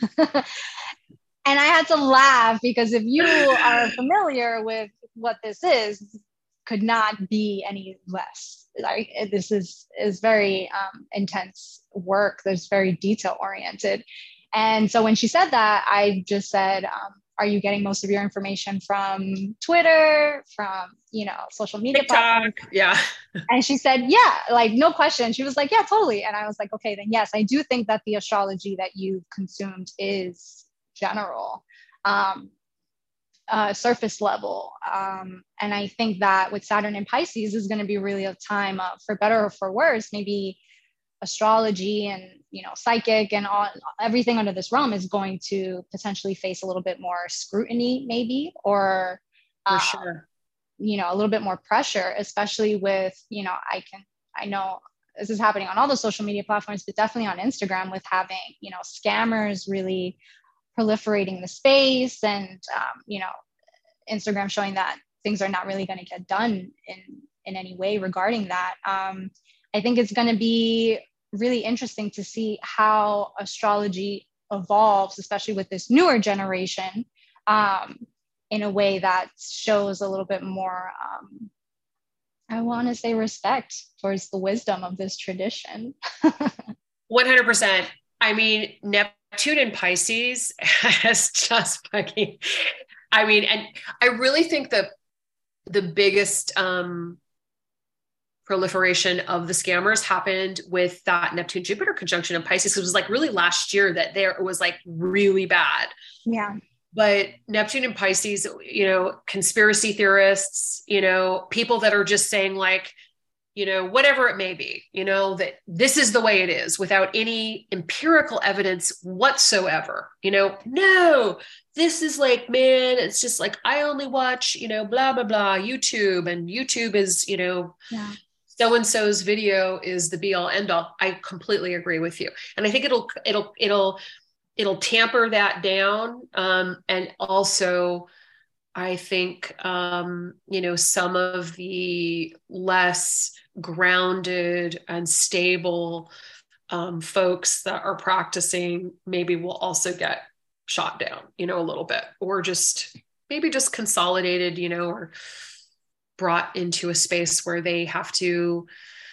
And I had to laugh, because if you are familiar with what this is, could not be any less. Like, this is is very um, intense work. There's very detail oriented. And so when she said that, I just said, um, "Are you getting most of your information from Twitter, from, you know, social media
TikTok,
platforms?"
Yeah.
And she said, "Yeah," like no question. She was like, "Yeah, totally." And I was like, "Okay, then yes, I do think that the astrology that you've consumed is general, um, uh, surface level." Um, and I think that with Saturn and Pisces is going to be really a time of, for better or for worse, maybe astrology and, you know, psychic and all, everything under this realm is going to potentially face a little bit more scrutiny, maybe, or,
For
um,
sure.
you know, a little bit more pressure, especially with, you know, I can, I know this is happening on all the social media platforms, but definitely on Instagram, with having, you know, scammers really proliferating the space, and, um, you know, Instagram showing that things are not really going to get done in, in any way regarding that. Um, I think it's going to be really interesting to see how astrology evolves, especially with this newer generation, um, in a way that shows a little bit more, um, I want to say, respect towards the wisdom of this tradition.
one hundred percent. I mean, Neptune in Pisces has just fucking, I mean, and I really think that the biggest um, proliferation of the scammers happened with that Neptune Jupiter conjunction in Pisces. It was like really last year that there it was like really bad.
Yeah.
But Neptune and Pisces, you know, conspiracy theorists, you know, people that are just saying like, you know, whatever it may be, you know, that this is the way it is without any empirical evidence whatsoever, you know, no, this is like, man, it's just like, I only watch, you know, blah, blah, blah, YouTube, and YouTube is, you know,
yeah.
so-and-so's video is the be all end all. I completely agree with you. And I think it'll, it'll, it'll, it'll tamper that down. Um, and also, I think, um, you know, some of the less grounded and stable um, folks that are practicing maybe will also get shot down, you know, a little bit, or just maybe just consolidated, you know, or brought into a space where they have to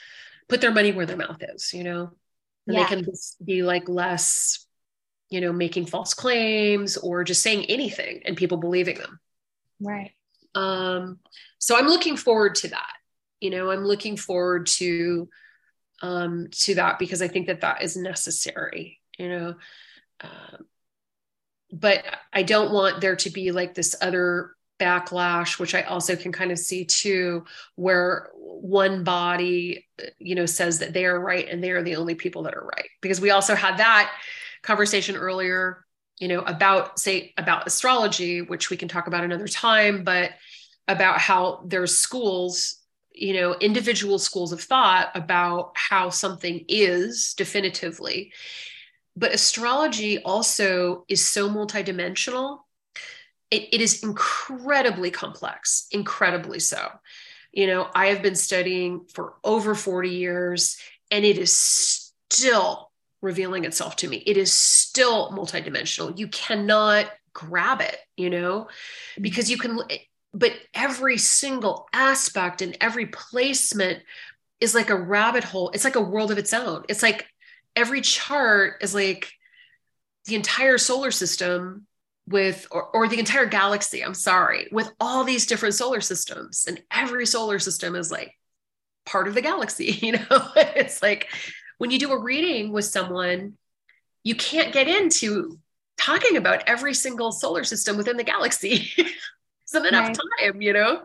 put their money where their mouth is, you know, and
Yeah.
they can be like less, you know, making false claims or just saying anything and people believing them.
Right.
Um, so I'm looking forward to that. You know, I'm looking forward to, um, to that because I think that that is necessary, you know, um, but I don't want there to be like this other backlash, which I also can kind of see too, where one body, you know, says that they are right and they are the only people that are right. Because we also had that conversation earlier, you know, about, say, about astrology, which we can talk about another time, but about how there's schools, you know, individual schools of thought about how something is definitively. But astrology also is so multidimensional. It, it is incredibly complex, incredibly so. You know, I have been studying for over forty years, and it is still revealing itself to me. It is still multidimensional. You cannot grab it, you know, because you can, but every single aspect and every placement is like a rabbit hole. It's like a world of its own. It's like every chart is like the entire solar system with, or, or the entire galaxy, I'm sorry, with all these different solar systems. And every solar system is like part of the galaxy, you know? It's like when you do a reading with someone, you can't get into talking about every single solar system within the galaxy. Isn't enough
Right.
time, you know?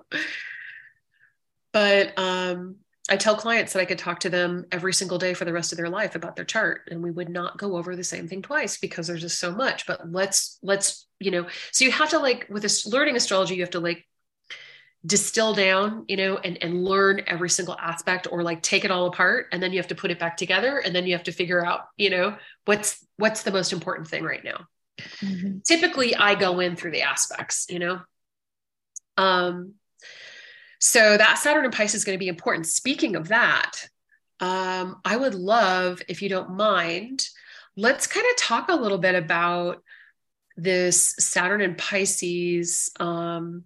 But um, I tell clients that I could talk to them every single day for the rest of their life about their chart, and we would not go over the same thing twice because there's just so much. But let's, let's, you know, so you have to like, with this learning astrology, you have to like distill down, you know, and, and learn every single aspect, or like take it all apart, and then you have to put it back together, and then you have to figure out, you know, what's, what's the most important thing right now. Mm-hmm. Typically I go in through the aspects, you know. Um, So that Saturn and Pisces is going to be important. Speaking of that, um, I would love, if you don't mind, let's kind of talk a little bit about this Saturn and Pisces, um,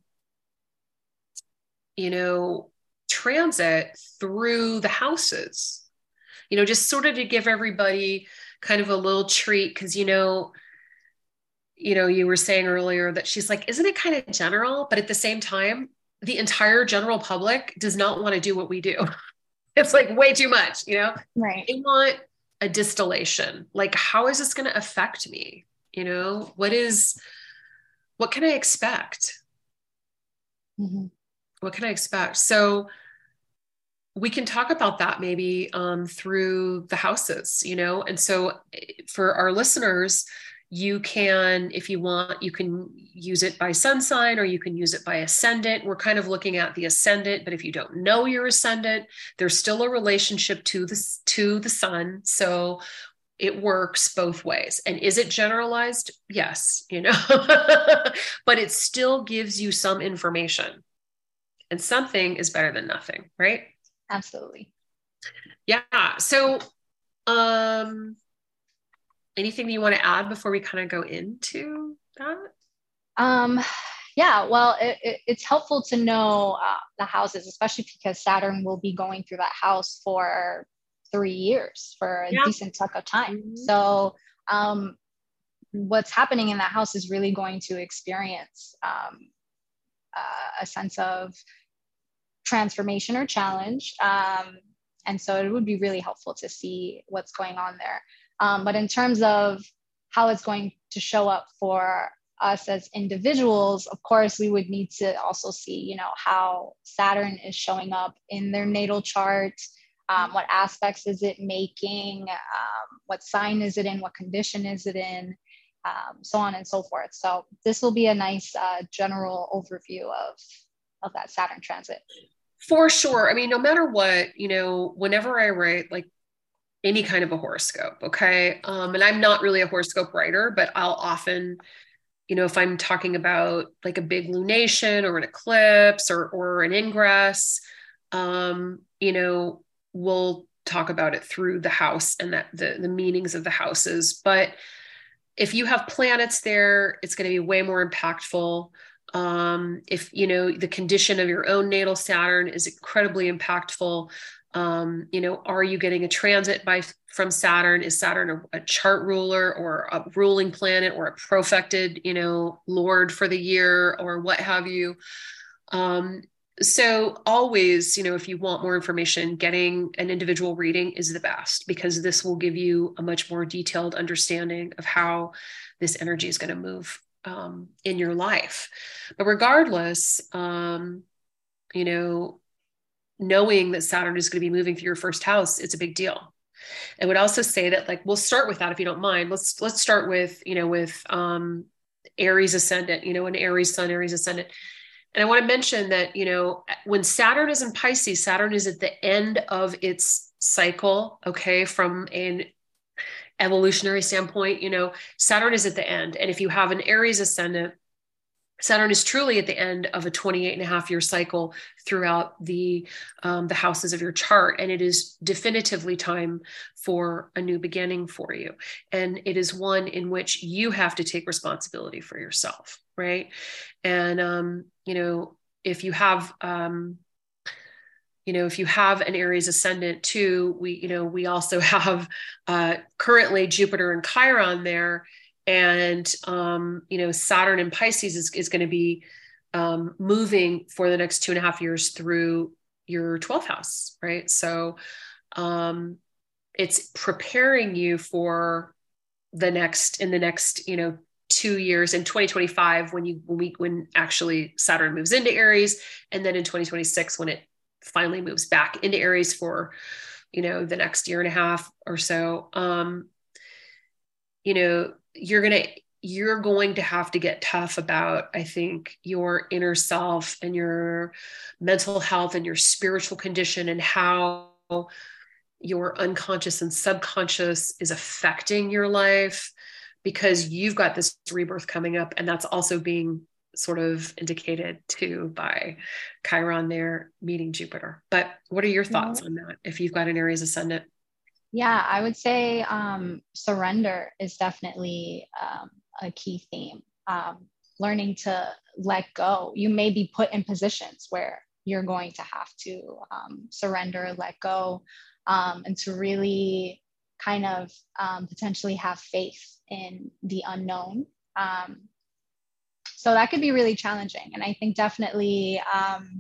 you know, transit through the houses, you know, just sort of to give everybody kind of a little treat. Cause, you know, you know, you were saying earlier that she's like, isn't it kind of general? But at the same time, the entire general public does not want to do what we do. It's like way too much, you know?
Right.
They want a distillation. Like, how is this going to affect me? You know, what is, what can I expect? Mm-hmm. What can I expect? So we can talk about that maybe um, through the houses, you know? And so for our listeners, you can, if you want, you can use it by sun sign, or you can use it by ascendant. We're kind of looking at the ascendant, but if you don't know your ascendant, there's still a relationship to the, to the sun. So it works both ways. And is it generalized? Yes, you know, but it still gives you some information, and something is better than nothing, right?
Absolutely.
Yeah. So, um, anything that you want to add before we kind of go into that?
Um, yeah, well, it, it, it's helpful to know uh, the houses, especially because Saturn will be going through that house for three years, for a yeah. decent chunk of time. Mm-hmm. So um, what's happening in that house is really going to experience um, uh, a sense of transformation or challenge. Um, and so it would be really helpful to see what's going on there. Um, but in terms of how it's going to show up for us as individuals, of course, we would need to also see, you know, how Saturn is showing up in their natal chart. Um, what aspects is it making? Um, what sign is it in? What condition is it in? Um, so on and so forth. So this will be a nice uh, general overview of, of that Saturn transit.
For sure. I mean, no matter what, you know, whenever I write like any kind of a horoscope. Okay. Um, and I'm not really a horoscope writer, but I'll often, you know, if I'm talking about like a big lunation or an eclipse or, or an ingress, um, you know, we'll talk about it through the house and that the, the meanings of the houses. But if you have planets there, it's going to be way more impactful. Um, if, you know, the condition of your own natal Saturn is incredibly impactful. Um, you know, are you getting a transit by from Saturn? Is Saturn a, a chart ruler or a ruling planet or a profected, you know, lord for the year or what have you? Um, so always, you know, if you want more information, getting an individual reading is the best, because this will give you a much more detailed understanding of how this energy is going to move um, in your life. But regardless, um, you know, knowing that Saturn is going to be moving through your first house, it's a big deal. I would also say that, like, we'll start with that if you don't mind. Let's let's start with, you know, with um, Aries ascendant, you know, an Aries sun, Aries ascendant. And I want to mention that, you know, when Saturn is in Pisces, Saturn is at the end of its cycle, okay, from an evolutionary standpoint, you know, Saturn is at the end. And if you have an Aries ascendant, Saturn is truly at the end of a twenty-eight and a half year cycle throughout the, um, the houses of your chart. And it is definitively time for a new beginning for you. And it is one in which you have to take responsibility for yourself, right? And, um, you know, if you have, um, you know, if you have an Aries ascendant too, we, you know, we also have uh, currently Jupiter and Chiron there. And, um, you know, Saturn in Pisces is, is going to be um, moving for the next two and a half years through your twelfth house, right? So um, it's preparing you for the next, in the next, you know, two years in twenty twenty-five, when you, when we, when actually Saturn moves into Aries, and then in twenty twenty-six, when it finally moves back into Aries for, you know, the next year and a half or so, um, you know, you're going to, you're going to have to get tough about, I think, your inner self and your mental health and your spiritual condition, and how your unconscious and subconscious is affecting your life, because you've got this rebirth coming up. And that's also being sort of indicated too by Chiron there meeting Jupiter. But what are your thoughts on that if you've got an Aries ascendant?
Yeah, I would say um, surrender is definitely um, a key theme. Um, learning to let go. You may be put in positions where you're going to have to um, surrender, let go, um, and to really kind of um, potentially have faith in the unknown. Um, so that could be really challenging. And I think definitely um,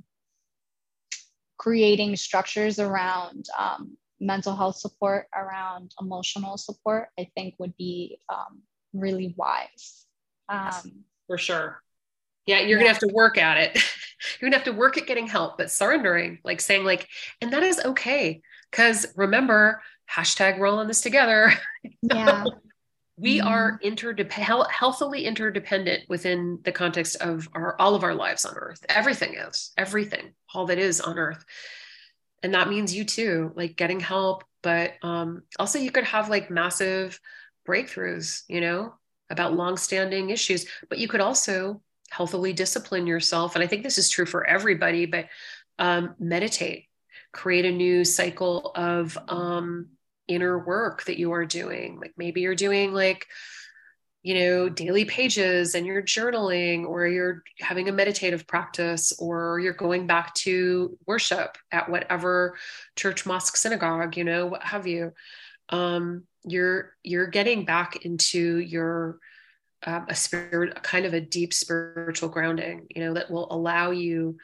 creating structures around um, mental health support, around emotional support, I think would be um, really wise. Um,
For sure. Yeah, you're
yeah.
gonna have to work at it. You're gonna have to work at getting help, but surrendering, like saying like, and that is okay. Because remember, hashtag we're all in this together.
Yeah.
We
mm-hmm.
are interdependent, healthily interdependent within the context of our, all of our lives on Earth. Everything is, everything, all that is on Earth. And that means you too, like getting help, but um, also you could have like massive breakthroughs, you know, about longstanding issues, but you could also healthily discipline yourself. And I think this is true for everybody, but um, meditate, create a new cycle of um, inner work that you are doing. Like maybe you're doing like, you know, daily pages and you're journaling, or you're having a meditative practice, or you're going back to worship at whatever church, mosque, synagogue, you know, what have you. Um, you're, you're getting back into your, um, a spirit, a kind of a deep spiritual grounding, you know, that will allow you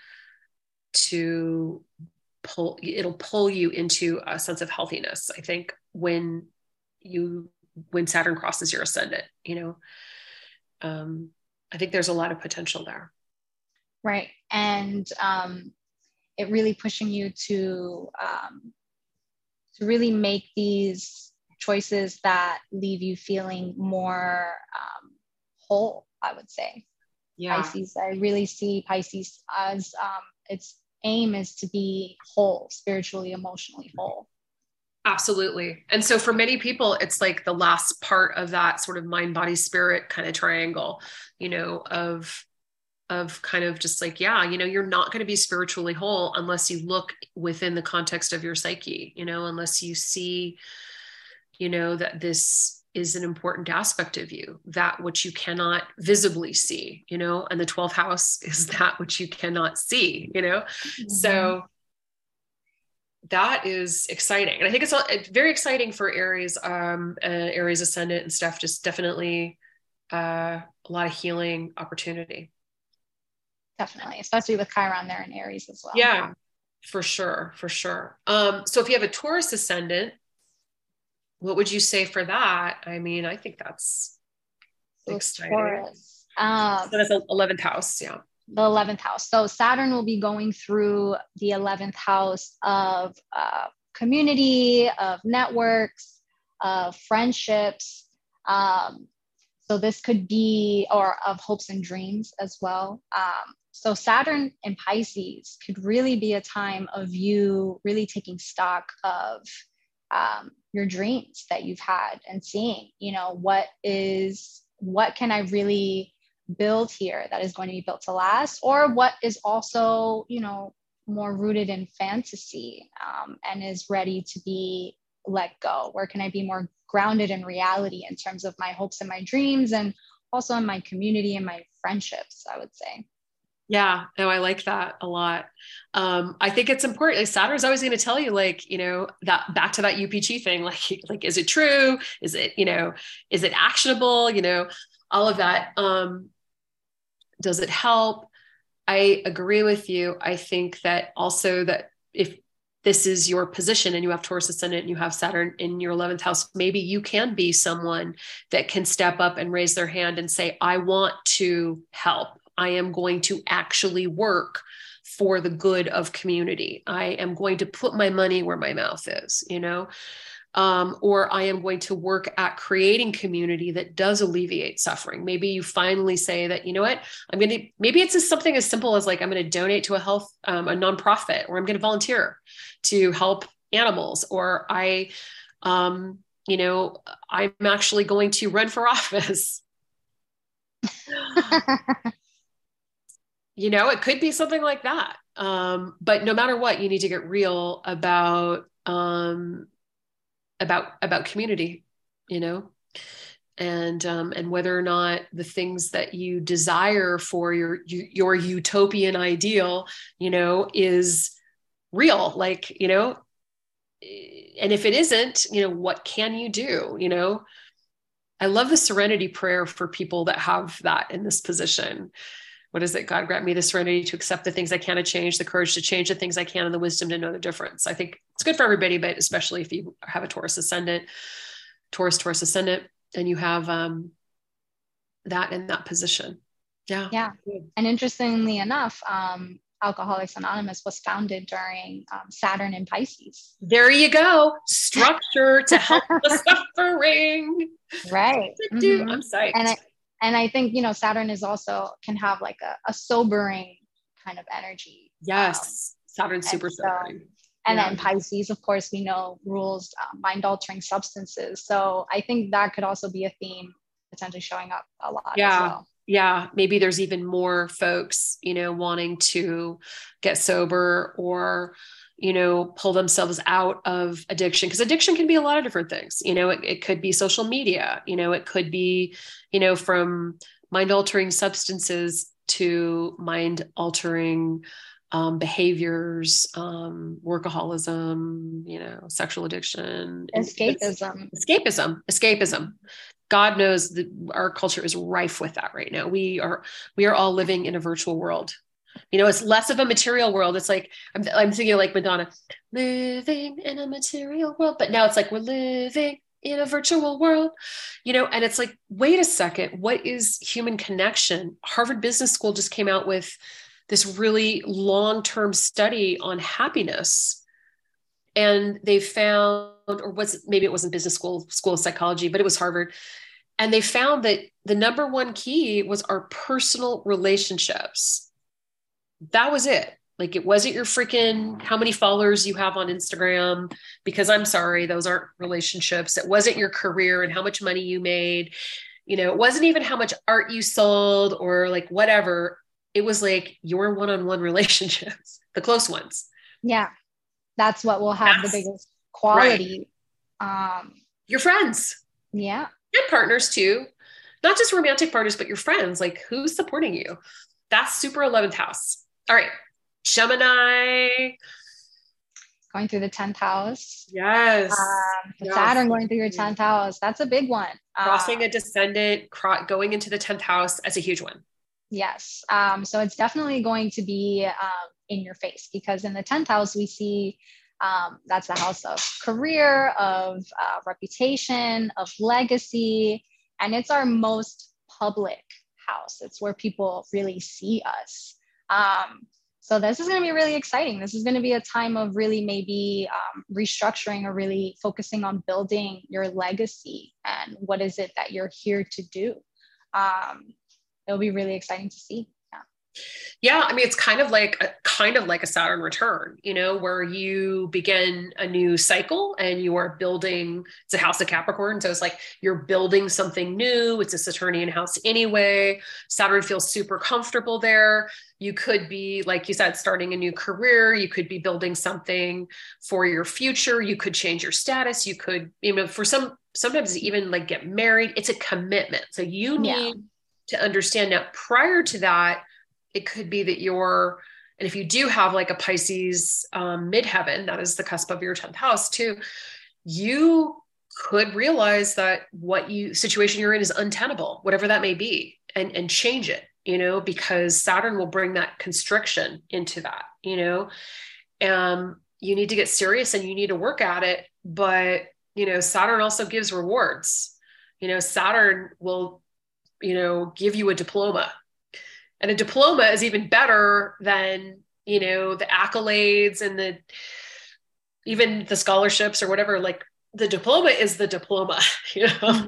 to pull, it'll pull you into a sense of healthiness. I think when you, when Saturn crosses your ascendant, you know, um, I think there's a lot of potential there.
Right. And um, it really pushing you to, um, to really make these choices that leave you feeling more um, whole, I would say. Yeah. Pisces, I really see Pisces as um, its aim is to be whole, spiritually, emotionally whole.
Absolutely. And so for many people, it's like the last part of that sort of mind, body, spirit kind of triangle, you know, of, of kind of just like, yeah, you know, you're not going to be spiritually whole unless you look within the context of your psyche, you know, unless you see, you know, that this is an important aspect of you, that which you cannot visibly see, you know, and the twelfth house is that which you cannot see, you know, mm-hmm. So that is exciting. And I think it's, it's very exciting for Aries, um, uh, Aries ascendant and stuff. Just definitely uh, a lot of healing opportunity.
Definitely, especially with Chiron there in Aries as well.
Yeah, for sure. For sure. Um, so if you have a Taurus ascendant, what would you say for that? I mean, I think that's so exciting. Taurus. Um, so that's the eleventh house. Yeah.
The eleventh house. So Saturn will be going through the eleventh house of uh, community, of networks, of friendships. Um, so this could be, or of hopes and dreams as well. Um, so Saturn in Pisces could really be a time of you really taking stock of um, your dreams that you've had and seeing, you know, what is, what can I really build here that is going to be built to last, or what is also, you know, more rooted in fantasy um, and is ready to be let go. Where can I be more grounded in reality in terms of my hopes and my dreams, and also in my community and my friendships, I would say.
Yeah, no, I like that a lot. Um, I think it's important. Like, Saturn's always going to tell you, like, you know, that back to that U P G thing, like, like, is it true? Is it, you know, is it actionable? You know, all of that. Um, does it help? I agree with you. I think that also that if this is your position and you have Taurus ascendant and you have Saturn in your eleventh house, maybe you can be someone that can step up and raise their hand and say, I want to help. I am going to actually work for the good of community. I am going to put my money where my mouth is, you know, um, or I am going to work at creating community that does alleviate suffering. Maybe you finally say that, you know what, I'm going to, maybe it's just something as simple as like, I'm going to donate to a health, um, a nonprofit, or I'm going to volunteer to help animals, or I, um, you know, I'm actually going to run for office. You know, it could be something like that. Um, but no matter what, you need to get real about, um, about, about community, you know, and, um, and whether or not the things that you desire for your, your utopian ideal, you know, is real. Like, you know, and if it isn't, you know, what can you do? You know, I love the serenity prayer for people that have that in this position. What is it? God grant me the serenity to accept the things I cannot change, the courage to change the things I can, and the wisdom to know the difference. I think it's good for everybody, but especially if you have a Taurus ascendant, Taurus, Taurus ascendant, and you have um, that in that position. Yeah.
Yeah. And interestingly enough, um, Alcoholics Anonymous was founded during um, Saturn in Pisces.
There you go. Structure to help the suffering.
Right.
Mm-hmm. I'm psyched.
And I, And I think, you know, Saturn is also can have like a, a sobering kind of energy.
Yes. Um, Saturn's super
so,
sobering.
And
yeah.
then Pisces, of course, we know rules um, mind altering substances. So I think that could also be a theme potentially showing up a lot
yeah.
as well.
Yeah. Maybe there's even more folks, you know, wanting to get sober or, you know, pull themselves out of addiction, because addiction can be a lot of different things. You know, it, it could be social media, you know, it could be, you know, from mind altering substances to mind altering um, behaviors, um, workaholism, you know, sexual addiction,
escapism,
escapism, escapism. God knows that our culture is rife with that right now. We are, we are all living in a virtual world. You know, it's less of a material world. It's like, I'm, I'm thinking like Madonna, living in a material world, but now it's like, we're living in a virtual world, you know, and it's like, wait a second, what is human connection? Harvard Business School just came out with this really long-term study on happiness. And they found, or was it, maybe it wasn't business school, school of psychology, but it was Harvard. And they found that the number one key was our personal relationships. That was it. Like, it wasn't your freaking how many followers you have on Instagram, because I'm sorry, those aren't relationships. It wasn't your career and how much money you made. You know, it wasn't even how much art you sold or like whatever. It was like your one-on-one relationships, the close ones.
Yeah. That's what will have That's, the biggest quality. Right. Um,
your friends.
Yeah.
And partners too. Not just romantic partners, but your friends. Like, who's supporting you? That's super eleventh house. All right. Gemini.
going through the tenth house.
Yes.
Um,
Yes.
Saturn going through your tenth house. That's a big one.
Crossing
uh,
a descendant, cro- going into the tenth house as a huge one.
Yes. Um, so it's definitely going to be um, in your face, because in the tenth house, we see um, that's the house of career, of uh, reputation, of legacy. And it's our most public house. It's where people really see us. Um, so this is going to be really exciting. This is going to be a time of really maybe um, restructuring, or really focusing on building your legacy and what is it that you're here to do. Um, it'll be really exciting to see. Yeah.
Yeah, I mean, it's kind of like a kind of like a Saturn return, you know, where you begin a new cycle and you are building. It's a house of Capricorn, so it's like you're building something new. It's a Saturnian house anyway. Saturn feels super comfortable there. You could be, like you said, starting a new career. You could be building something for your future. You could change your status. You could, you know, for some, sometimes even like get married. It's a commitment. So you need
Yeah.
to understand now, prior to that, it could be that you're, and if you do have like a Pisces um, midheaven, that is the cusp of your tenth house too, you could realize that what you situation you're in is untenable, whatever that may be, and, and change it, you know, because Saturn will bring that constriction into that, you know, um, you need to get serious and you need to work at it. But, you know, Saturn also gives rewards. You know, Saturn will, you know, give you a diploma. And a diploma is even better than, you know, the accolades and the, even the scholarships or whatever. Like the diploma is the diploma, you know? Mm-hmm.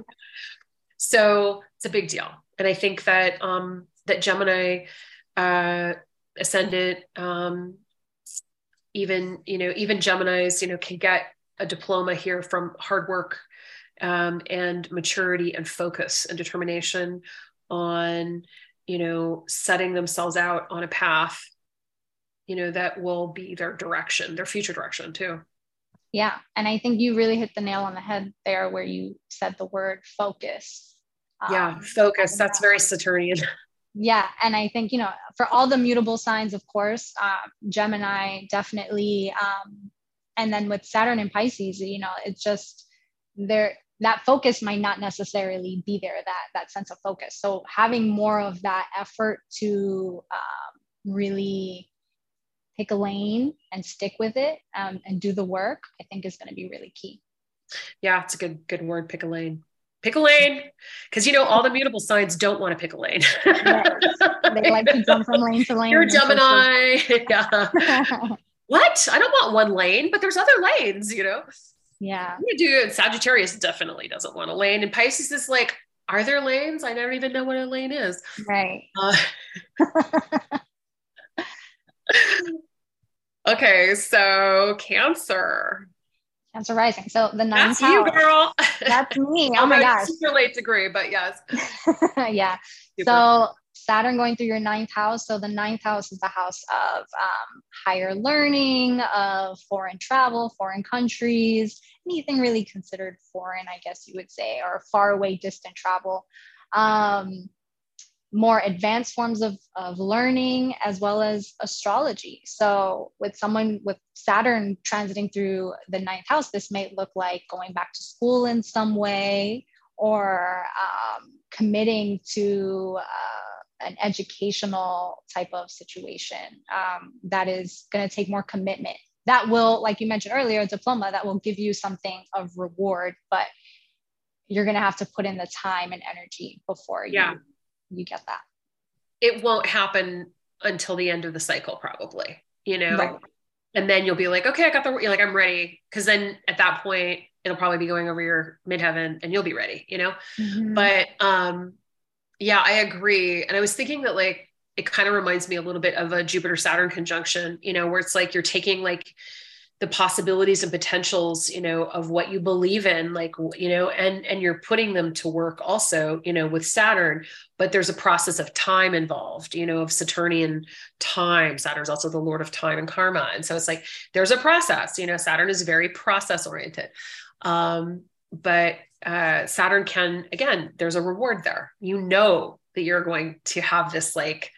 So it's a big deal. And I think that, um, that Gemini, uh, ascendant, um, even, you know, even Geminis, you know, can get a diploma here from hard work, um, and maturity and focus and determination on, you know, setting themselves out on a path, you know, that will be their direction, their future direction too.
Yeah. And I think you really hit the nail on the head there where you said the word focus.
Yeah. Um, focus. That's very Saturnian.
Yeah. And I think, you know, for all the mutable signs, of course, um, Gemini definitely. Um, and then with Saturn and Pisces, you know, it's just there, that focus might not necessarily be there, that that sense of focus. So having more of that effort to um, really pick a lane and stick with it, um, and do the work, I think is going to be really key.
Yeah, it's a good good word. Pick a lane. Pick a lane, because you know all the mutable signs don't want to pick a lane.
Yes. They like to jump from lane to lane.
You're a Gemini. Yeah. What? I don't want one lane, but there's other lanes, you know.
Yeah.
You do. Sagittarius definitely doesn't want a lane. And Pisces is like, are there lanes? I never even know what a lane is.
Right.
Uh, okay. So Cancer.
Cancer rising. So the ninth
That's you,
house.
girl.
That's me. Oh my gosh.
Super late degree, but yes.
Yeah. Super. So Saturn going through your ninth house. So the ninth house is the house of um, higher learning, of foreign travel, foreign countries, anything really considered foreign, I guess you would say, or far away, distant travel. Um, more advanced forms of, of learning, as well as astrology. So with someone with Saturn transiting through the ninth house, this may look like going back to school in some way, or um, committing to uh, an educational type of situation um, that is going to take more commitment. That will, like you mentioned earlier, a diploma that will give you something of reward, but you're going to have to put in the time and energy before you, yeah. you get that.
It won't happen until the end of the cycle, probably, you know,
right.
And then you'll be like, okay, I got the, you're like, I'm ready. Cause then at that point, it'll probably be going over your midheaven and you'll be ready, you know? Mm-hmm. But, um, yeah, I agree. And I was thinking that like, it kind of reminds me a little bit of a Jupiter Saturn conjunction, you know, where it's like, you're taking like the possibilities and potentials, you know, of what you believe in, like, you know, and, and you're putting them to work also, you know, with Saturn, but there's a process of time involved, you know, of Saturnian time. Saturn's also the Lord of time and karma. And so it's like, there's a process, you know, Saturn is very process oriented. Um, but, uh, Saturn can, again, there's a reward there, you know, that you're going to have this like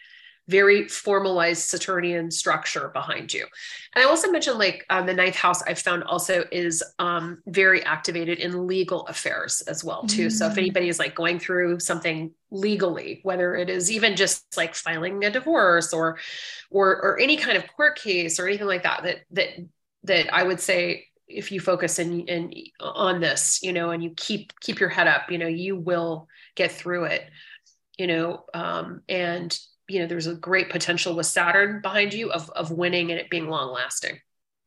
very formalized Saturnian structure behind you. And I also mentioned like um, the ninth house I've found also is um, very activated in legal affairs as well too. Mm. So if anybody is like going through something legally, whether it is even just like filing a divorce or, or, or any kind of court case or anything like that, that, that, that I would say, if you focus in, in on this, you know, and you keep, keep your head up, you know, you will get through it, you know, um, and, you know, there's a great potential with Saturn behind you of, of winning and it being long lasting.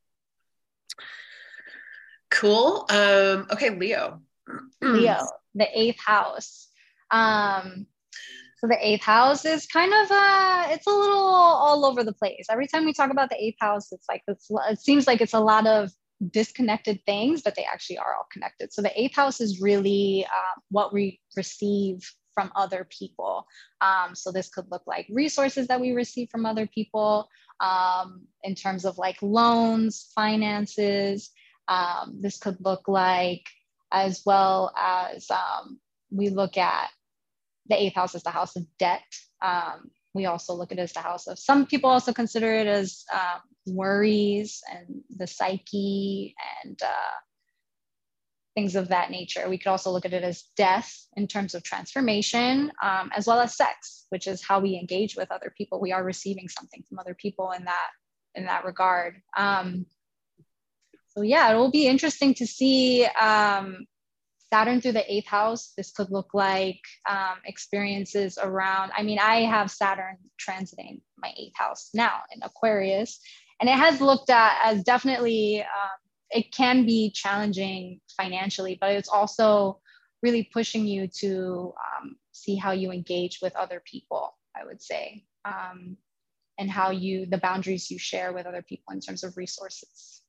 Cool. Um, okay. Leo.
Leo, the eighth house. Um, so the eighth house is kind of, uh, it's a little all over the place. Every time we talk about the eighth house, it's like, it's, it seems like it's a lot of disconnected things, but they actually are all connected. So the eighth house is really uh, what we receive from other people. Um, so this could look like resources that we receive from other people um, in terms of like loans, finances. Um, this could look like, as well as um, we look at the eighth house as the house of debt. Um, we also look at it as the house of, some people also consider it as um, worries and the psyche and uh, things of that nature. We could also look at it as death in terms of transformation, um, as well as sex, which is how we engage with other people. We are receiving something from other people in that, in that regard. Um, so yeah, it will be interesting to see um, Saturn through the eighth house. This could look like um, experiences around, I mean, I have Saturn transiting my eighth house now in Aquarius, and it has looked at as definitely, um, it can be challenging financially, but it's also really pushing you to um, see how you engage with other people, I would say, um, and how you, the boundaries you share with other people in terms of resources.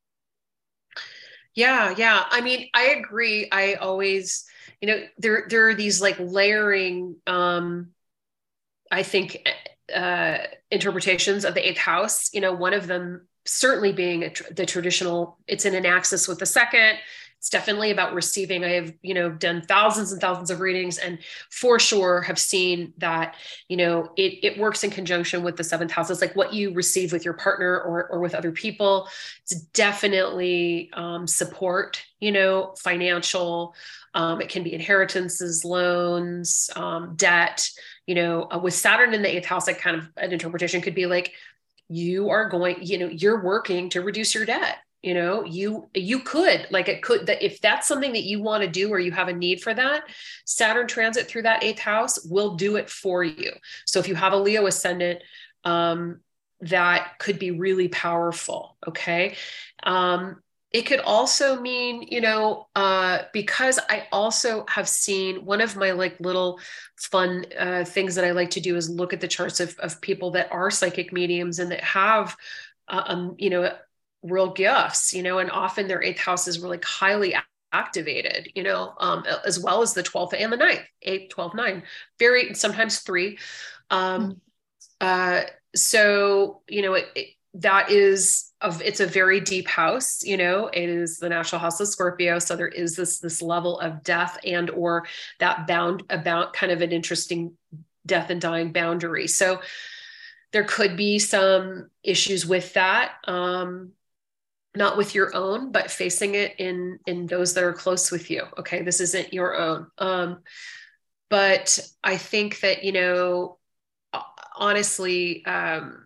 Yeah, yeah. I mean, I agree. I always, you know, there there are these like layering, um, I think, uh, interpretations of the eighth house. You know, one of them certainly being a tr- the traditional. It's in an axis with the second. It's definitely about receiving. I have, you know, done thousands and thousands of readings and for sure have seen that, you know, it, it works in conjunction with the seventh house. It's like what you receive with your partner or, or with other people. It's definitely um, support, you know, financial. Um, it can be inheritances, loans, um, debt, you know, uh, with Saturn in the eighth house, like kind of an interpretation could be like, you are going, you know, you're working to reduce your debt. You know, you, you could like it could that if that's something that you want to do or you have a need for that, Saturn transit through that eighth house will do it for you. So if you have a Leo ascendant, um, that could be really powerful. Okay. Um, it could also mean, you know, uh, because I also have seen one of my like little fun uh, things that I like to do is look at the charts of, of people that are psychic mediums and that have, uh, um, you know, real gifts, you know, and often their eighth house is really highly activated, you know, um, as well as the twelfth and the ninth, eight, twelve, nine, very, sometimes three. Um, uh, so, you know, it, it, that is, of it's a very deep house, you know, it is the natural house of Scorpio. So there is this, this level of death and, or that bound about kind of an interesting death and dying boundary. So there could be some issues with that. Um, not with your own, but facing it in, in those that are close with you. Okay. This isn't your own. Um, but I think that, you know, honestly, um,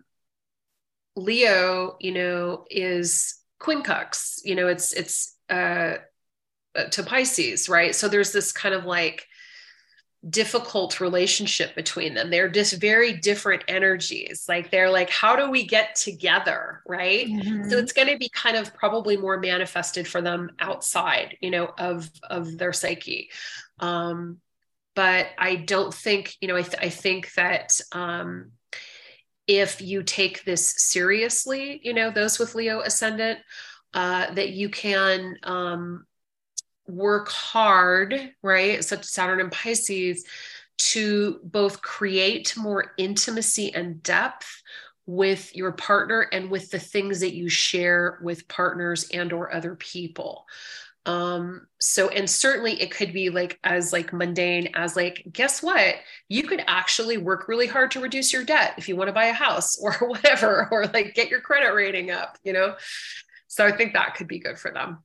Leo, you know, is quincux, you know, it's, it's, uh, to Pisces, right? So there's this kind of like difficult relationship between them. They're just very different energies. Like they're like, how do we get together? Right. Mm-hmm. So it's going to be kind of probably more manifested for them outside, you know, of, of their psyche. Um, but I don't think, you know, I, th- I think that, um, if you take this seriously, you know, those with Leo ascendant, uh, that you can, um, work hard, right? Such Saturn and Pisces, to both create more intimacy and depth with your partner and with the things that you share with partners and or other people. Um, so, and certainly it could be like as like mundane as like, guess what? You could actually work really hard to reduce your debt if you want to buy a house or whatever, or like get your credit rating up, you know? So I think that could be good for them.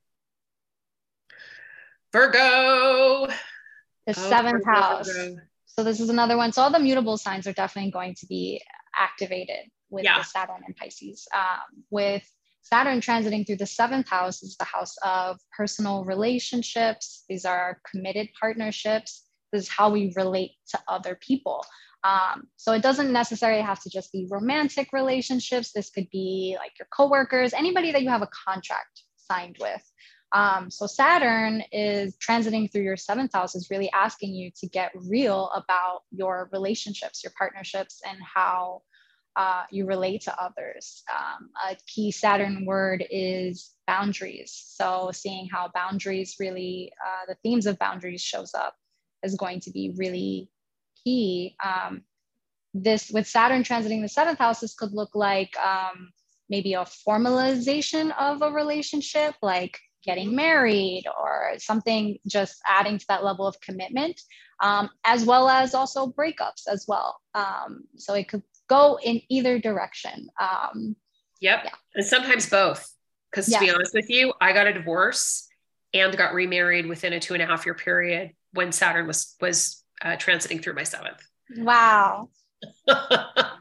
Virgo.
The
Oh,
seventh house.
Virgo.
So this is another one. So all the mutable signs are definitely going to be activated with
Yeah.
the Saturn and Pisces. Um, with Saturn transiting through the seventh house is the house of personal relationships. These are committed partnerships. This is how we relate to other people. Um, so it doesn't necessarily have to just be romantic relationships. This could be like your coworkers, anybody that you have a contract signed with. Um, so Saturn is transiting through your seventh house is really asking you to get real about your relationships, your partnerships, and how uh, you relate to others. Um, a key Saturn word is boundaries. So seeing how boundaries really, uh, the themes of boundaries shows up is going to be really key. Um, this with Saturn transiting the seventh house, this could look like um, maybe a formalization of a relationship, like getting married or something, just adding to that level of commitment, um, as well as also breakups as well. Um, so it could go in either direction. Um,
yep. Yeah. And sometimes both. Because to yes. be honest with you, I got a divorce and got remarried within a two and a half year period when Saturn was, was uh, transiting through my seventh.
Wow. I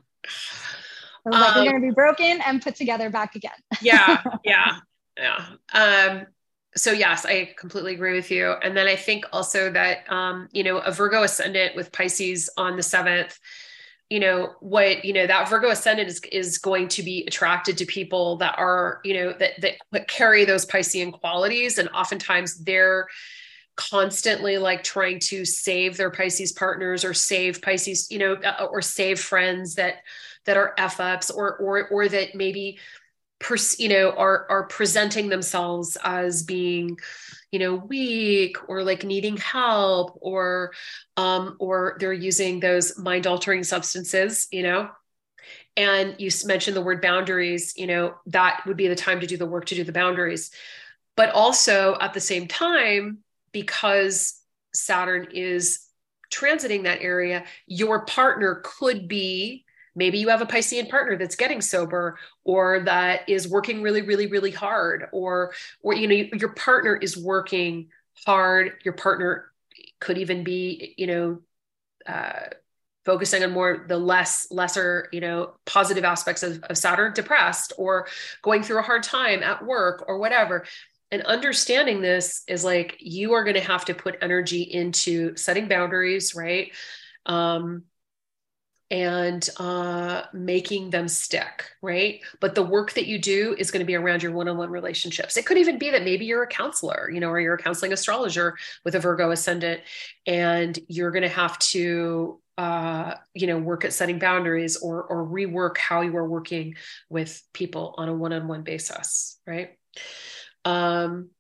was like, um, we're going to be broken and put together back again.
yeah. Yeah. Yeah. Um, so yes, I completely agree with you. And then I think also that, um, you know, a Virgo ascendant with Pisces on the seventh, you know, what, you know, that Virgo ascendant is, is going to be attracted to people that are, you know, that, that carry those Piscean qualities. And oftentimes they're constantly like trying to save their Pisces partners or save Pisces, you know, or save friends that, that are F ups or, or, or that maybe, you know, are, are presenting themselves as being, you know, weak or like needing help or, um, or they're using those mind altering substances, you know, and you mentioned the word boundaries, you know, that would be the time to do the work to do the boundaries. But also at the same time, because Saturn is transiting that area, your partner could be, maybe you have a Piscean partner that's getting sober or that is working really, really, really hard, or, or, you know, your partner is working hard. Your partner could even be, you know, uh, focusing on more the less, lesser, you know, positive aspects of, of Saturn, depressed or going through a hard time at work or whatever. And understanding this is like, you are going to have to put energy into setting boundaries, right? Um, and uh, making them stick, right? But the work that you do is going to be around your one-on-one relationships. It could even be that maybe you're a counselor, you know, or you're a counseling astrologer with a Virgo ascendant, and you're going to have to, uh, you know, work at setting boundaries or or rework how you are working with people on a one-on-one basis, right? Um,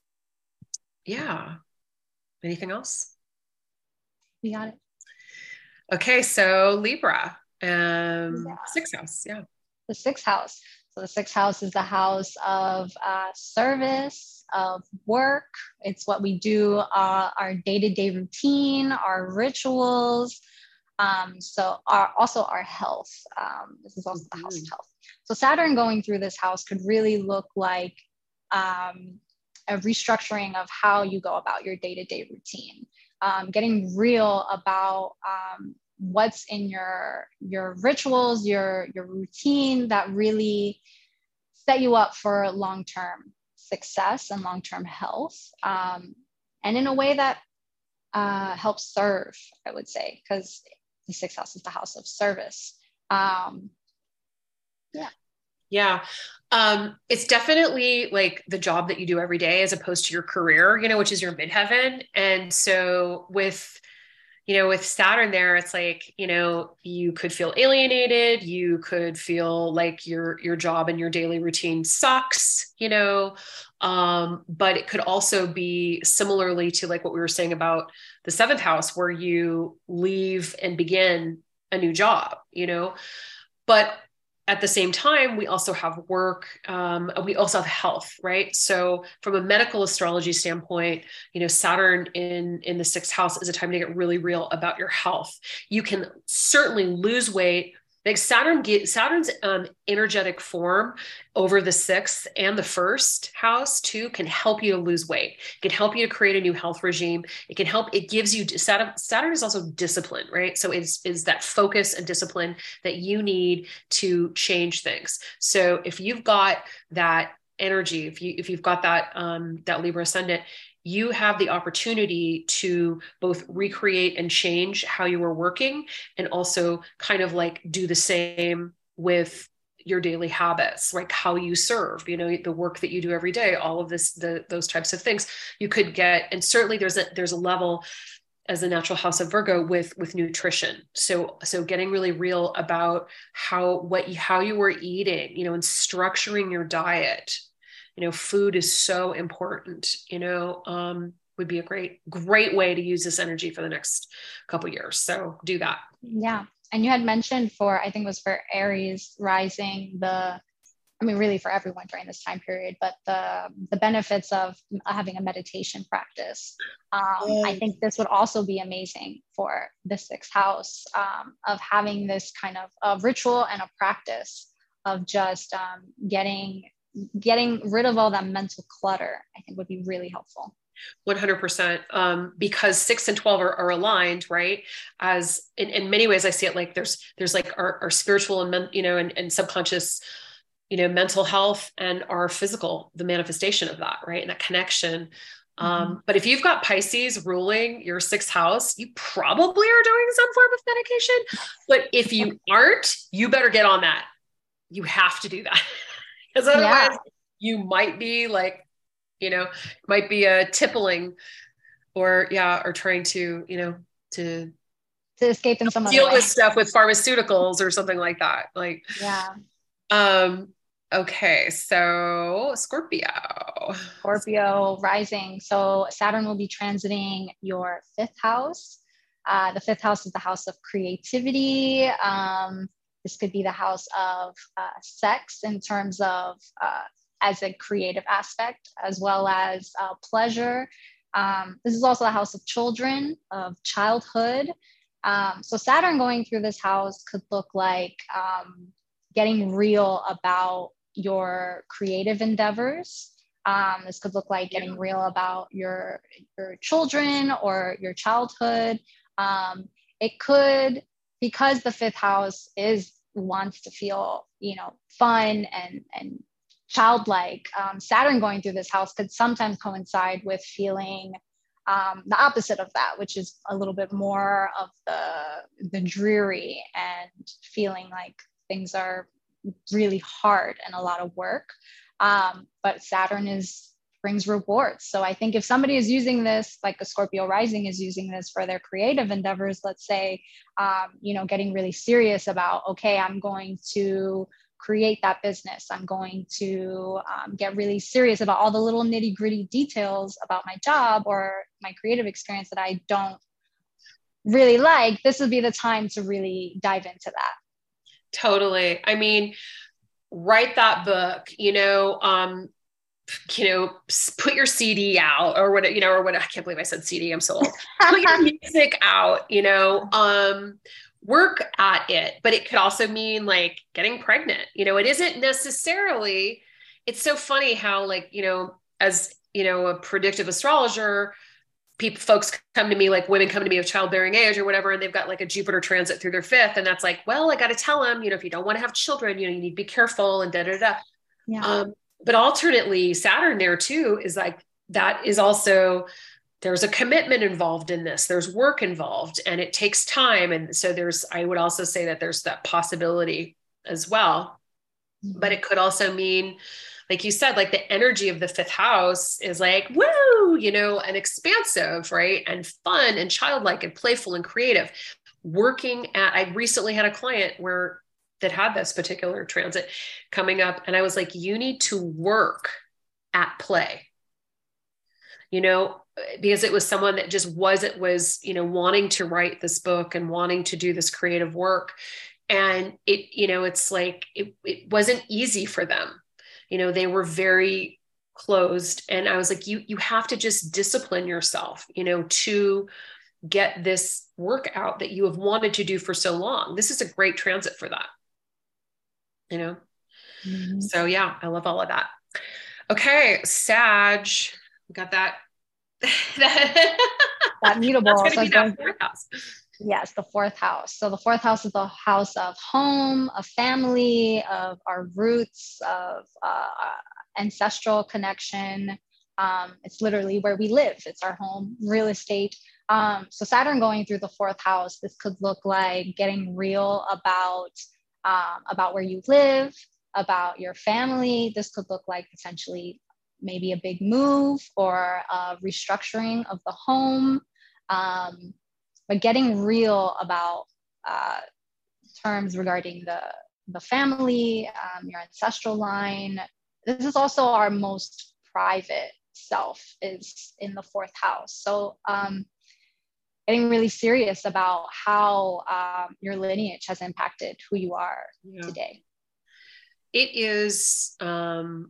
yeah. Anything else?
We got it.
Okay, so Libra, um,
yeah.
sixth house, yeah.
The sixth house. So the sixth house is the house of uh, service, of work. It's what we do, uh, our day-to-day routine, our rituals. Um, so our, also our health. Um, this is also mm-hmm. the house of health. So Saturn going through this house could really look like um, a restructuring of how you go about your day-to-day routine. Um, getting real about um, what's in your your rituals, your your routine that really set you up for long-term success and long-term health, um, and in a way that uh, helps serve, I would say, because the sixth house is the house of service. Um, yeah.
Yeah. Um, it's definitely like the job that you do every day as opposed to your career, you know, which is your midheaven. And so with, you know, with Saturn there, it's like, you know, you could feel alienated. You could feel like your, your job and your daily routine sucks, you know, um, but it could also be similarly to like what we were saying about the seventh house, where you leave and begin a new job, you know, but at the same time, we also have work. Um, we also have health, right? So from a medical astrology standpoint, you know, Saturn in, in the sixth house is a time to get really real about your health. You can certainly lose weight. Like Saturn, get, Saturn's um, energetic form over the sixth and the first house too can help you to lose weight. It can help you to create a new health regime. It can help. It gives you Saturn. Saturn is also discipline, right? So it's is that focus and discipline that you need to change things. So if you've got that energy, if you if you've got that um, that Libra ascendant, you have the opportunity to both recreate and change how you were working and also kind of like do the same with your daily habits, like how you serve, you know, the work that you do every day, all of this, the, those types of things you could get. And certainly there's a, there's a level as the natural house of Virgo with, with nutrition. So, so getting really real about how, what, you, how you were eating, you know, and structuring your diet. You know, food is so important, you know, um, would be a great, great way to use this energy for the next couple of years. So do that.
Yeah. And you had mentioned for, I think it was for Aries rising, the, I mean, really for everyone during this time period, but the, the benefits of having a meditation practice. Um,
Yes.
I think this would also be amazing for the sixth house, um, of having this kind of a ritual and a practice of just um, getting getting rid of all that mental clutter, I think would be really helpful.
one hundred percent. Um, because six and twelve are, are aligned, right? As in, in many ways, I see it like there's, there's like our, our spiritual and, men, you know, and, and subconscious, you know, mental health and our physical, the manifestation of that, right? And that connection. Mm-hmm. Um, but if you've got Pisces ruling your sixth house, you probably are doing some form of medication. But if you aren't, you better get on that. You have to do that. Because otherwise yeah. you might be like, you know, might be a tippling or yeah, or trying to, you know, to,
to escape in some
deal
other way.
with stuff with pharmaceuticals or something like that. Like,
yeah.
Um, okay. So Scorpio.
Scorpio rising. So Saturn will be transiting your fifth house. Uh, the fifth house is the house of creativity. Um, This could be the house of uh, sex in terms of uh, as a creative aspect, as well as uh, pleasure. Um, this is also the house of children, of childhood. Um, so Saturn going through this house could look like um, getting real about your creative endeavors. Um, this could look like getting real about your, your children or your childhood. Um, it could, because the fifth house is wants to feel, you know, fun and, and childlike, um, Saturn going through this house could sometimes coincide with feeling um, the opposite of that, which is a little bit more of the, the dreary and feeling like things are really hard and a lot of work. Um, but Saturn is brings rewards. So I think if somebody is using this, like a Scorpio rising is using this for their creative endeavors, let's say, um, you know, getting really serious about, okay, I'm going to create that business. I'm going to um, get really serious about all the little nitty gritty details about my job or my creative experience that I don't really like. This would be the time to really dive into that.
Totally. I mean, write that book, you know, um, you know, put your C D out or what, you know, or what, I can't believe I said C D. I'm so old. Put your music out, you know, um, work at it, but it could also mean like getting pregnant. You know, it isn't necessarily, it's so funny how like, you know, as, you know, a predictive astrologer, people, folks come to me, like women come to me of childbearing age or whatever, and they've got like a Jupiter transit through their fifth. And that's like, well, I got to tell them, you know, if you don't want to have children, you know, you need to be careful and da, da, da.
Yeah.
Um, but alternately, Saturn there too is like, that is also, there's a commitment involved in this. There's work involved and it takes time. And so there's, I would also say that there's that possibility as well. Mm-hmm. But it could also mean, like you said, like the energy of the fifth house is like, woo, you know, and expansive, right? And fun and childlike and playful and creative. Working at, I recently had a client where that had this particular transit coming up. And I was like, you need to work at play, you know, because it was someone that just was, it was, you know, wanting to write this book and wanting to do this creative work. And it, you know, it's like, it, it wasn't easy for them. You know, they were very closed. And I was like, you, you have to just discipline yourself, you know, to get this work out that you have wanted to do for so long. This is a great transit for that, you know? Mm-hmm. So yeah, I love all of that. Okay. Sag, we got that.
that mutable.
That's going to be that fourth house.
Yes, the fourth house. So the fourth house is the house of home, of family, of our roots, of uh, ancestral connection. Um, it's literally where we live. It's our home, real estate. Um, so Saturn going through the fourth house, this could look like getting real about, um, about where you live, about your family. This could look like potentially maybe a big move or a restructuring of the home. Um, but getting real about uh, terms regarding the, the family, um, your ancestral line. This is also our most private self, is in the fourth house. So um, getting really serious about how um, your lineage has impacted who you are yeah. today.
It is um,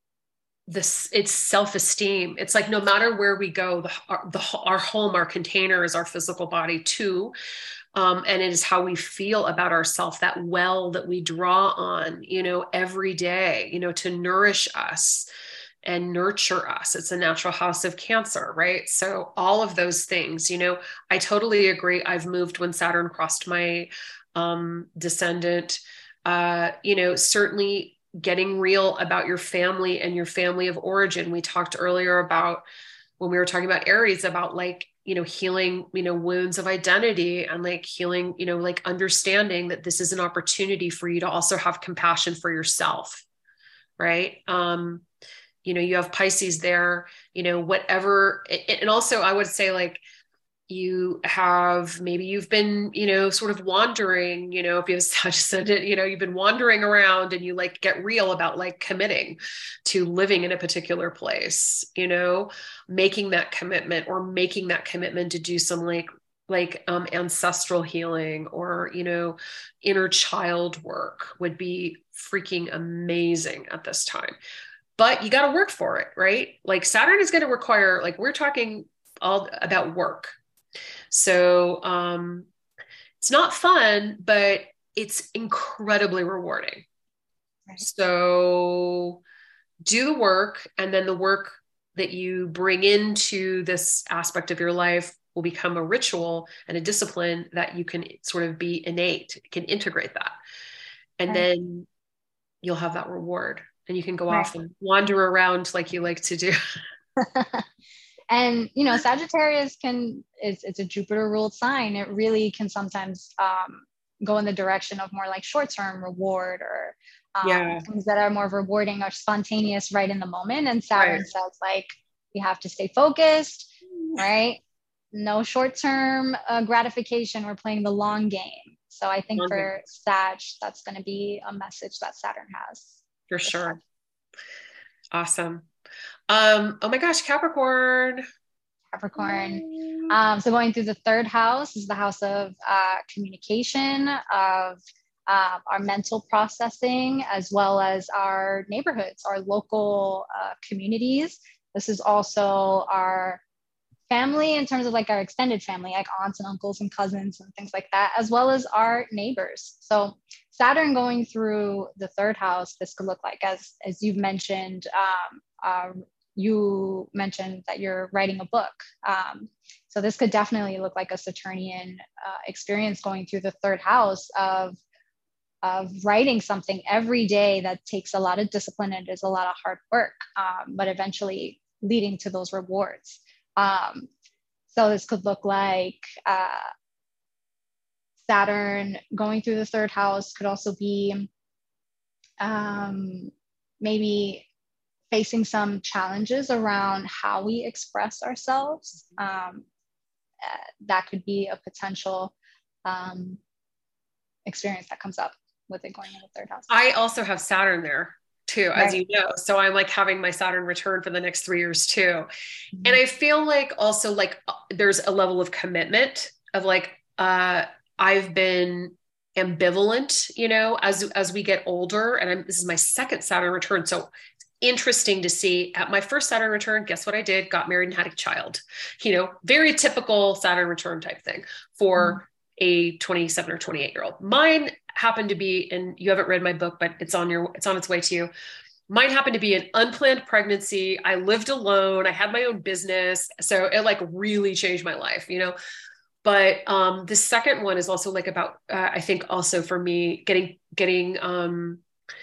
this. It's self-esteem. It's like no matter where we go, the, our, the our home, our container is our physical body too, um, and it is how we feel about ourselves. That well that we draw on, you know, every day, you know, to nourish us and nurture us. It's a natural house of Cancer, right? So all of those things, you know, I totally agree. I've moved when Saturn crossed my um, descendant. Uh, you know, certainly getting real about your family and your family of origin. We talked earlier about when we were talking about Aries, about like, you know, healing, you know, wounds of identity and like healing, you know, like understanding that this is an opportunity for you to also have compassion for yourself, right? Um, you know, you have Pisces there, you know, whatever. And also I would say like, you have, maybe you've been, you know, sort of wandering, you know, if you have such ascendant, you know, you've been wandering around and you like get real about like committing to living in a particular place, you know, making that commitment or making that commitment to do some like, like um, ancestral healing or, you know, inner child work would be freaking amazing at this time. But you got to work for it, right? Like Saturn is going to require, like we're talking all about work. So um, it's not fun, but it's incredibly rewarding. Right. So do the work, and then the work that you bring into this aspect of your life will become a ritual and a discipline that you can sort of be innate, can integrate that. And right. then you'll have that reward and you can go right. off and wander around like you like to do.
And, you know, Sagittarius can, it's, it's a Jupiter ruled sign. It really can sometimes um, go in the direction of more like short-term reward or um, yeah. things that are more rewarding or spontaneous right in the moment. And Saturn right. says like, we have to stay focused, right? No short-term uh, gratification. We're playing the long game. So I think okay. for Sag, that's going to be a message that Saturn has.
For sure. Sag. Awesome. Um, oh my gosh, Capricorn.
Capricorn. Um, so going through the third house is the house of uh, communication, of uh, our mental processing, as well as our neighborhoods, our local uh, communities. This is also our family in terms of like our extended family, like aunts and uncles and cousins and things like that, as well as our neighbors. So Saturn going through the third house, this could look like, as, as you've mentioned, um, uh, you mentioned that you're writing a book. Um, so this could definitely look like a Saturnian uh, experience going through the third house of, of writing something every day that takes a lot of discipline and is a lot of hard work, um, but eventually leading to those rewards. Um, so this could look like uh, Saturn going through the third house could also be um, maybe facing some challenges around how we express ourselves. Um, uh, that could be a potential um, experience that comes up with it going in the third house.
I also have Saturn there too, as right. you know. So I'm like having my Saturn return for the next three years too. Mm-hmm. And I feel like also like there's a level of commitment of like, uh, I've been ambivalent, you know, as, as we get older. And I'm, this is my second Saturn return. So interesting to see. At my first Saturn return, guess what I did? Got married and had a child, you know, very typical Saturn return type thing for a twenty-seven or twenty-eight year old. Mine happened to be, and you haven't read my book, but it's on your, it's on its way to you. Mine happened to be an unplanned pregnancy. I lived alone. I had my own business. So it like really changed my life, you know? But um, the second one is also like about, uh, I think also for me, getting, getting um,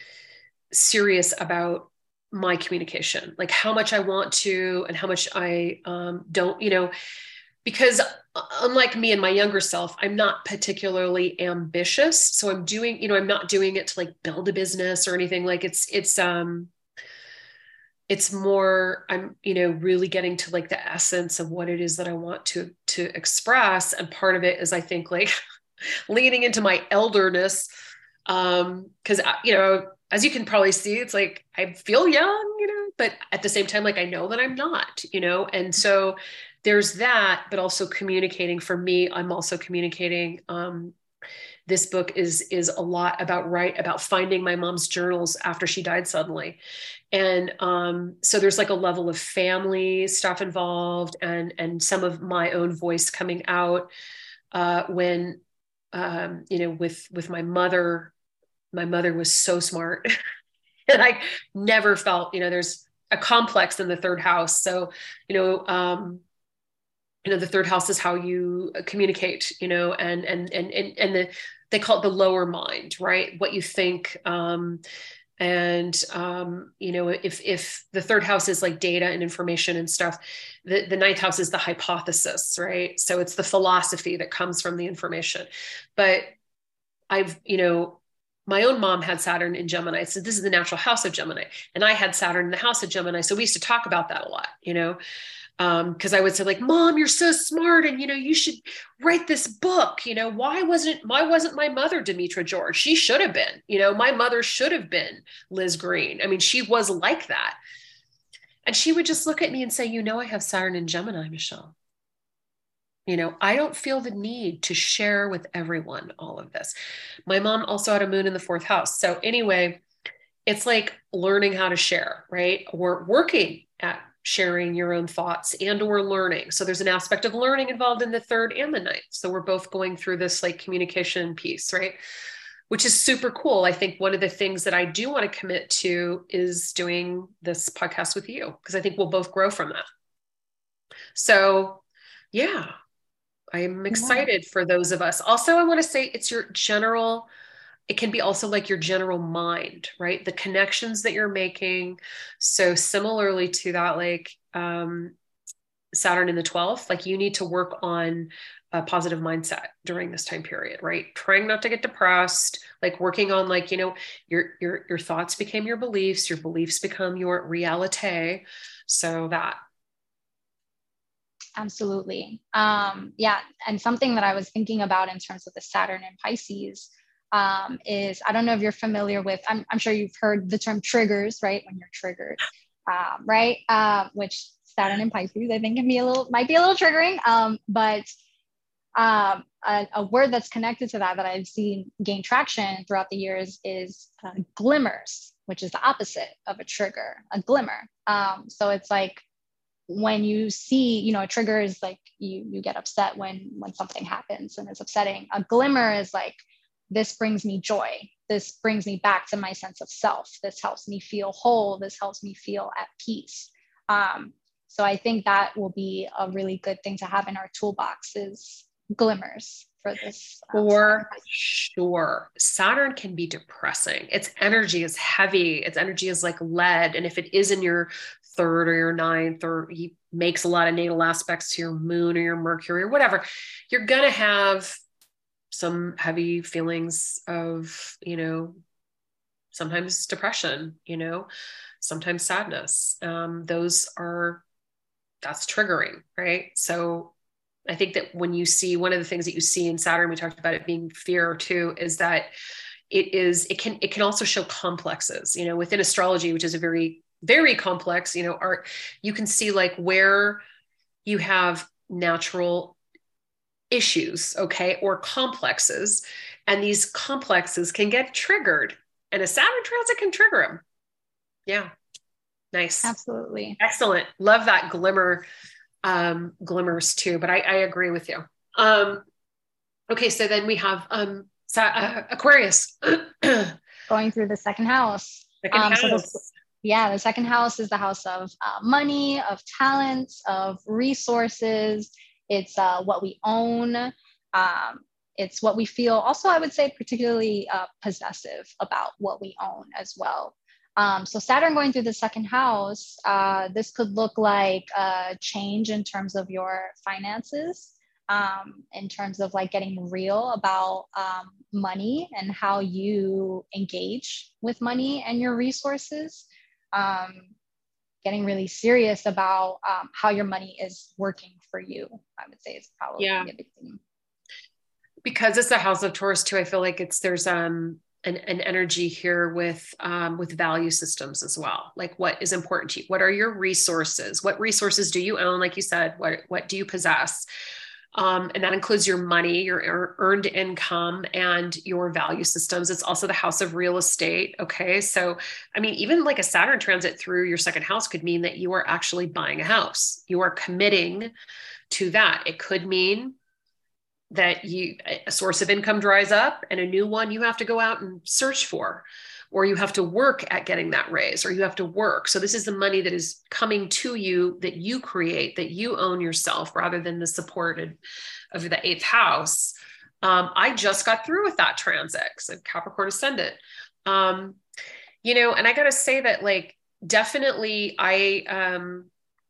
serious about my communication, like how much I want to and how much I um, don't, you know, because unlike me and my younger self, I'm not particularly ambitious. So I'm doing, you know, I'm not doing it to like build a business or anything. Like it's, it's, um, it's more, I'm, you know, really getting to like the essence of what it is that I want to, to express. And part of it is, I think, like leaning into my elderness. Um, cause you know, as you can probably see, it's like, I feel young, you know, but at the same time, like I know that I'm not, you know? And so there's that, but also communicating for me, I'm also communicating, um, this book is, is a lot about, right, about finding my mom's journals after she died suddenly. And, um, so there's like a level of family stuff involved and, and some of my own voice coming out, uh, when, um, you know, with, with my mother, my mother was so smart and I never felt, you know, there's a complex in the third house. So, you know, um, you know, the third house is how you communicate, you know, and, and, and, and, and the, they call it the lower mind, right? What you think. Um, and, um, you know, if, if the third house is like data and information and stuff, the, the ninth house is the hypothesis, right? So it's the philosophy that comes from the information. But I've, you know, my own mom had Saturn in Gemini. So this is the natural house of Gemini. And I had Saturn in the house of Gemini. So we used to talk about that a lot, you know, um, cause I would say like, Mom, you're so smart. And, you know, you should write this book. You know, why wasn't, why wasn't my mother Demetra George? She should have been, you know, my mother should have been Liz Green. I mean, she was like that. And she would just look at me and say, you know, I have Saturn in Gemini, Michelle. You know, I don't feel the need to share with everyone all of this. My mom also had a moon in the fourth house. So anyway, it's like learning how to share, right? Or working at sharing your own thoughts and or learning. So there's an aspect of learning involved in the third and the ninth. So we're both going through this like communication piece, right? Which is super cool. I think one of the things that I do want to commit to is doing this podcast with you, because I think we'll both grow from that. So yeah. I'm excited yeah. for those of us. Also, I want to say it's your general, it can be also like your general mind, right? The connections that you're making. So similarly to that, like um, Saturn in the twelfth, like you need to work on a positive mindset during this time period, right? Trying not to get depressed, like working on like, you know, your, your, your thoughts became your beliefs, your beliefs become your reality. So that.
Absolutely. Um, yeah. And something that I was thinking about in terms of the Saturn and Pisces um, is, I don't know if you're familiar with, I'm, I'm sure you've heard the term triggers, right? When you're triggered, um, right? Uh, which Saturn and Pisces, I think can be a little, might be a little triggering, um, but um, a, a word that's connected to that, that I've seen gain traction throughout the years is uh, glimmers, which is the opposite of a trigger, a glimmer. Um, so it's like, when you see, you know, a trigger is like you you get upset when when something happens and it's upsetting. A glimmer is like, this brings me joy. This brings me back to my sense of self. This helps me feel whole. This helps me feel at peace. Um, so I think that will be a really good thing to have in our toolbox is glimmers for this.
Um, for sure. Saturn can be depressing. Its energy is heavy. Its energy is like lead. And if it is in your third or your ninth, or he makes a lot of natal aspects to your moon or your Mercury or whatever, you're going to have some heavy feelings of, you know, sometimes depression, you know, sometimes sadness. Um, those are, that's triggering, right? So I think that when you see, one of the things that you see in Saturn, we talked about it being fear too, is that it is, it can, it can also show complexes, you know, within astrology, which is a very, very complex, you know, art, you can see like where you have natural issues, okay, or complexes. And these complexes can get triggered, and a Saturn transit can trigger them. Yeah. Nice.
Absolutely.
Excellent. Love that glimmer, um, glimmers too, but I, I agree with you. Um, okay. So then we have, um, uh, Aquarius.
Going through the second house.
Second
Um,
house.
so this, yeah, the second house is the house of uh, money, of talents, of resources. It's uh, what we own. Um, it's what we feel. Also, I would say particularly uh, possessive about what we own as well. Um, so Saturn going through the second house, uh, this could look like a change in terms of your finances, um, in terms of like getting real about um, money and how you engage with money and your resources. Um, getting really serious about um, how your money is working for you, I would say is probably
yeah.
a big thing.
Because it's the house of Taurus too, I feel like it's there's um an, an energy here with um with value systems as well. Like what is important to you? What are your resources? What resources do you own? Like you said, what what do you possess? Um, and that includes your money, your earned income, and your value systems. It's also the house of real estate. Okay. So, I mean, even like a Saturn transit through your second house could mean that you are actually buying a house. You are committing to that. It could mean that you a source of income dries up and a new one you have to go out and search for, or you have to work at getting that raise, or you have to work. So this is the money that is coming to you, that you create, that you own yourself, rather than the supported of the eighth house. Um, I just got through with that transit, so Capricorn ascendant. Um, you know, and I got to say that, like, definitely I, um,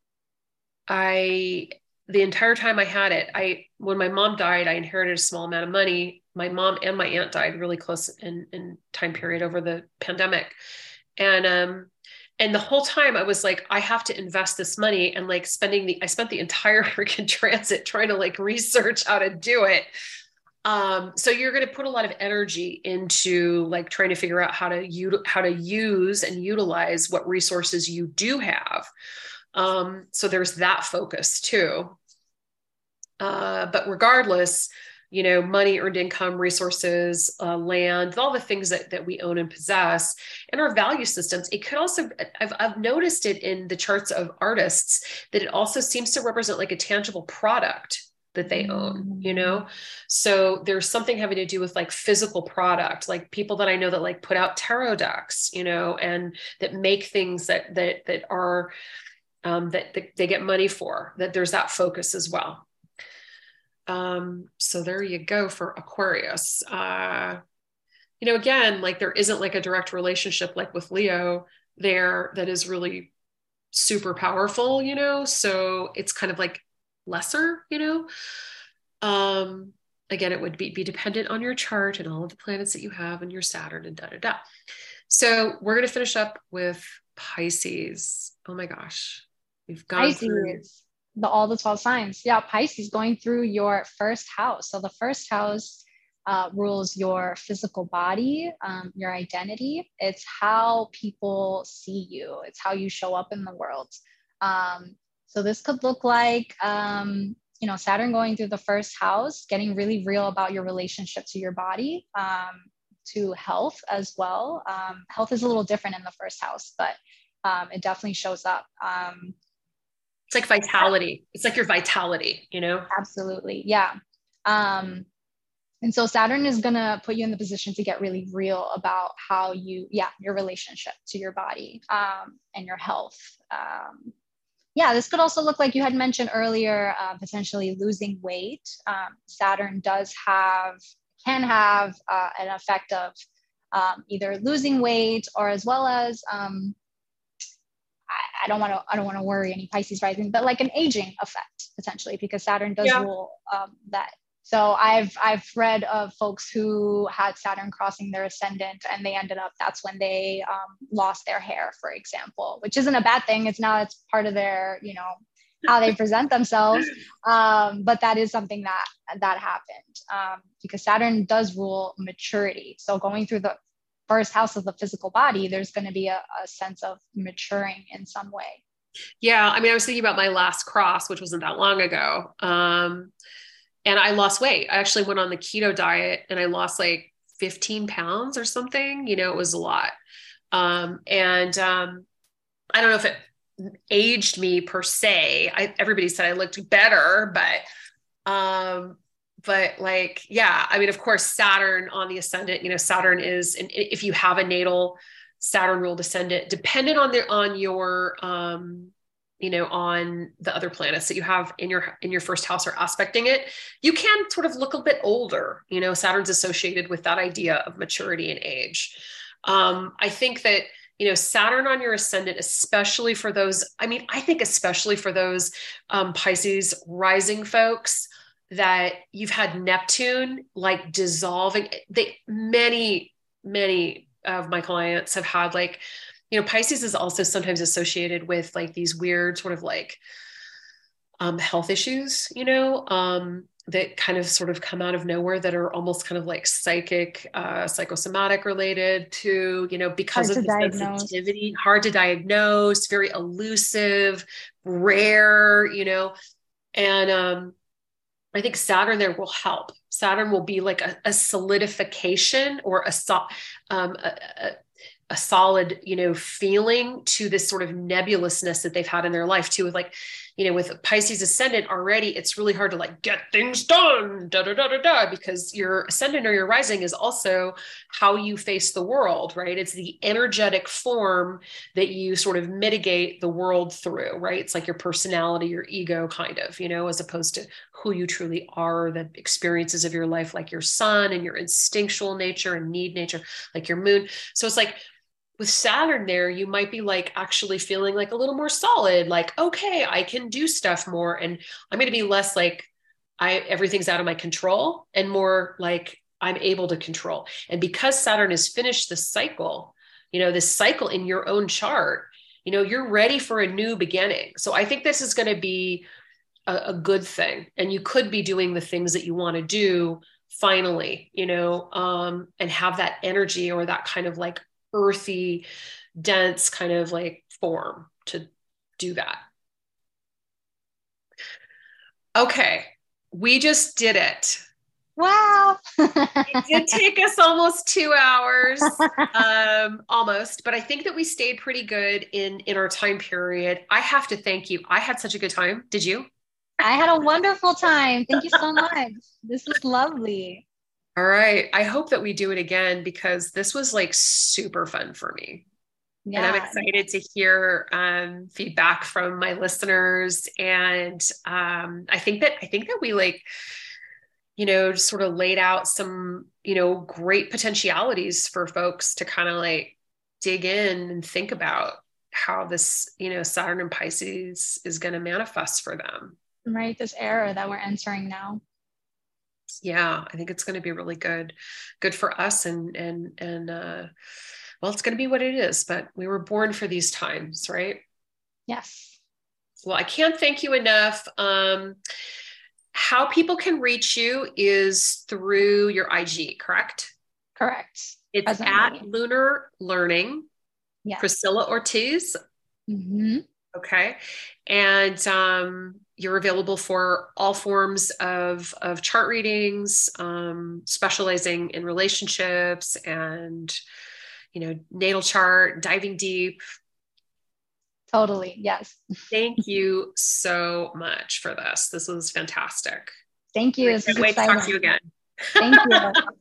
I, the entire time I had it, I, when my mom died, I inherited a small amount of money. My mom and my aunt died really close in, in time period over the pandemic. And, um, and the whole time I was like, I have to invest this money, and like spending the, I spent the entire freaking transit trying to like research how to do it. Um, so you're going to put a lot of energy into like trying to figure out how to, u- how to use and utilize what resources you do have. Um, so there's that focus too. Uh, but regardless, you know, money, earned income, resources, uh, land, all the things that, that we own and possess, and our value systems. It could also, I've, I've noticed it in the charts of artists that it also seems to represent like a tangible product that they own, you know? So there's something having to do with like physical product, like people that I know that like put out tarot decks, you know, and that make things that, that, that are, um, that, that they get money for, that there's that focus as well. Um, so there you go for Aquarius. Uh, you know, again, like there isn't like a direct relationship like with Leo there that is really super powerful, you know, so it's kind of like lesser, you know. Um, again, it would be, be dependent on your chart and all of the planets that you have and your Saturn and da da da. So we're going to finish up with Pisces. Oh my gosh. We've gone
Pisces.
through
The all the twelve signs. Yeah, Pisces going through your first house. So the first house uh, rules your physical body, um, your identity. It's how people see you. It's how you show up in the world. Um, so this could look like, um, you know, Saturn going through the first house, getting really real about your relationship to your body, um, to health as well. Um, health is a little different in the first house, but um, it definitely shows up. Um,
It's like vitality. It's like your vitality, you know?
Absolutely. Yeah. Um, and so Saturn is going to put you in the position to get really real about how you, yeah, your relationship to your body, um, and your health. Um, yeah, this could also look like you had mentioned earlier, uh, potentially losing weight. Um, Saturn does have, can have uh, an effect of um, either losing weight, or as well as, um, I don't want to, I don't want to worry any Pisces rising, but like an aging effect potentially, because Saturn does
Yeah.
rule um, that. So I've, I've read of folks who had Saturn crossing their ascendant, and they ended up, that's when they um, lost their hair, for example, which isn't a bad thing. It's now, it's part of their, you know, how they present themselves. Um, but that is something that, that happened um, because Saturn does rule maturity. So going through the first house of the physical body, there's going to be a, a sense of maturing in some way.
Yeah. I mean, I was thinking about my last cross, which wasn't that long ago. Um, and I lost weight. I actually went on the keto diet and I lost like fifteen pounds or something. You know, it was a lot. Um, and um, I don't know if it aged me per se. I, everybody said I looked better, but, um, but like, yeah, I mean, of course, Saturn on the ascendant, you know, Saturn is, and if you have a natal Saturn ruled ascendant, dependent on the, on your, um, you know, on the other planets that you have in your, in your first house or aspecting it, you can sort of look a bit older. You know, Saturn's associated with that idea of maturity and age. Um, I think that, you know, Saturn on your ascendant, especially for those, I mean, I think especially for those um, Pisces rising folks that you've had Neptune like dissolving, they, many, many of my clients have had like, you know, Pisces is also sometimes associated with like these weird sort of like um, health issues, you know, um, that kind of sort of come out of nowhere that are almost kind of like psychic, uh, psychosomatic related to, you know, because
Hard
of
to
the
diagnose.
sensitivity, hard to diagnose, very elusive, rare, you know, and um, I think Saturn there will help. Saturn will be like a, a solidification or a, so, um, a, a a solid, you know, feeling to this sort of nebulousness that they've had in their life too. With like, you know, with Pisces ascendant already, it's really hard to like get things done, da, da, da, da, da, because your ascendant or your rising is also how you face the world, right? It's the energetic form that you sort of mitigate the world through, right? It's like your personality, your ego kind of, you know, as opposed to who you truly are, the experiences of your life, like your sun and your instinctual nature and need nature, like your moon. So it's like, with Saturn there, you might be like actually feeling like a little more solid, like, okay, I can do stuff more. And I'm going to be less like I, everything's out of my control and more like I'm able to control. And because Saturn has finished the cycle, you know, this cycle in your own chart, you know, you're ready for a new beginning. So I think this is going to be a, a good thing. And you could be doing the things that you want to do finally, you know, um, and have that energy or that kind of like earthy, dense kind of like form to do that. Okay, we just did it.
Wow.
It did take us almost two hours, um, almost, but I think that we stayed pretty good in in our time period. I have to thank you. I had such a good time. Did you?
I had a wonderful time. Thank you so much. This was lovely.
All right. I hope that we do it again because this was like super fun for me. Yeah. And I'm excited to hear um, feedback from my listeners. And um, I think that I think that we like, you know, sort of laid out some, you know, great potentialities for folks to kind of like dig in and think about how this, you know, Saturn and Pisces is going to manifest for them.
Right. This era that we're entering now.
Yeah, I think it's going to be really good, good for us. And, and, and, uh, well, it's going to be what it is, but we were born for these times, right?
Yes.
Well, I can't thank you enough. Um, how people can reach you is through your I G, correct?
Correct.
It's Presently. At Lunar Learning, yes. Priscilla Ortiz.
Mm-hmm.
Okay. And, um, you're available for all forms of, of chart readings, um, specializing in relationships and, you know, natal chart, diving deep.
Totally. Yes.
Thank you so much for this. This was fantastic.
Thank you.
I can't wait exciting. to talk to you again.
Thank you.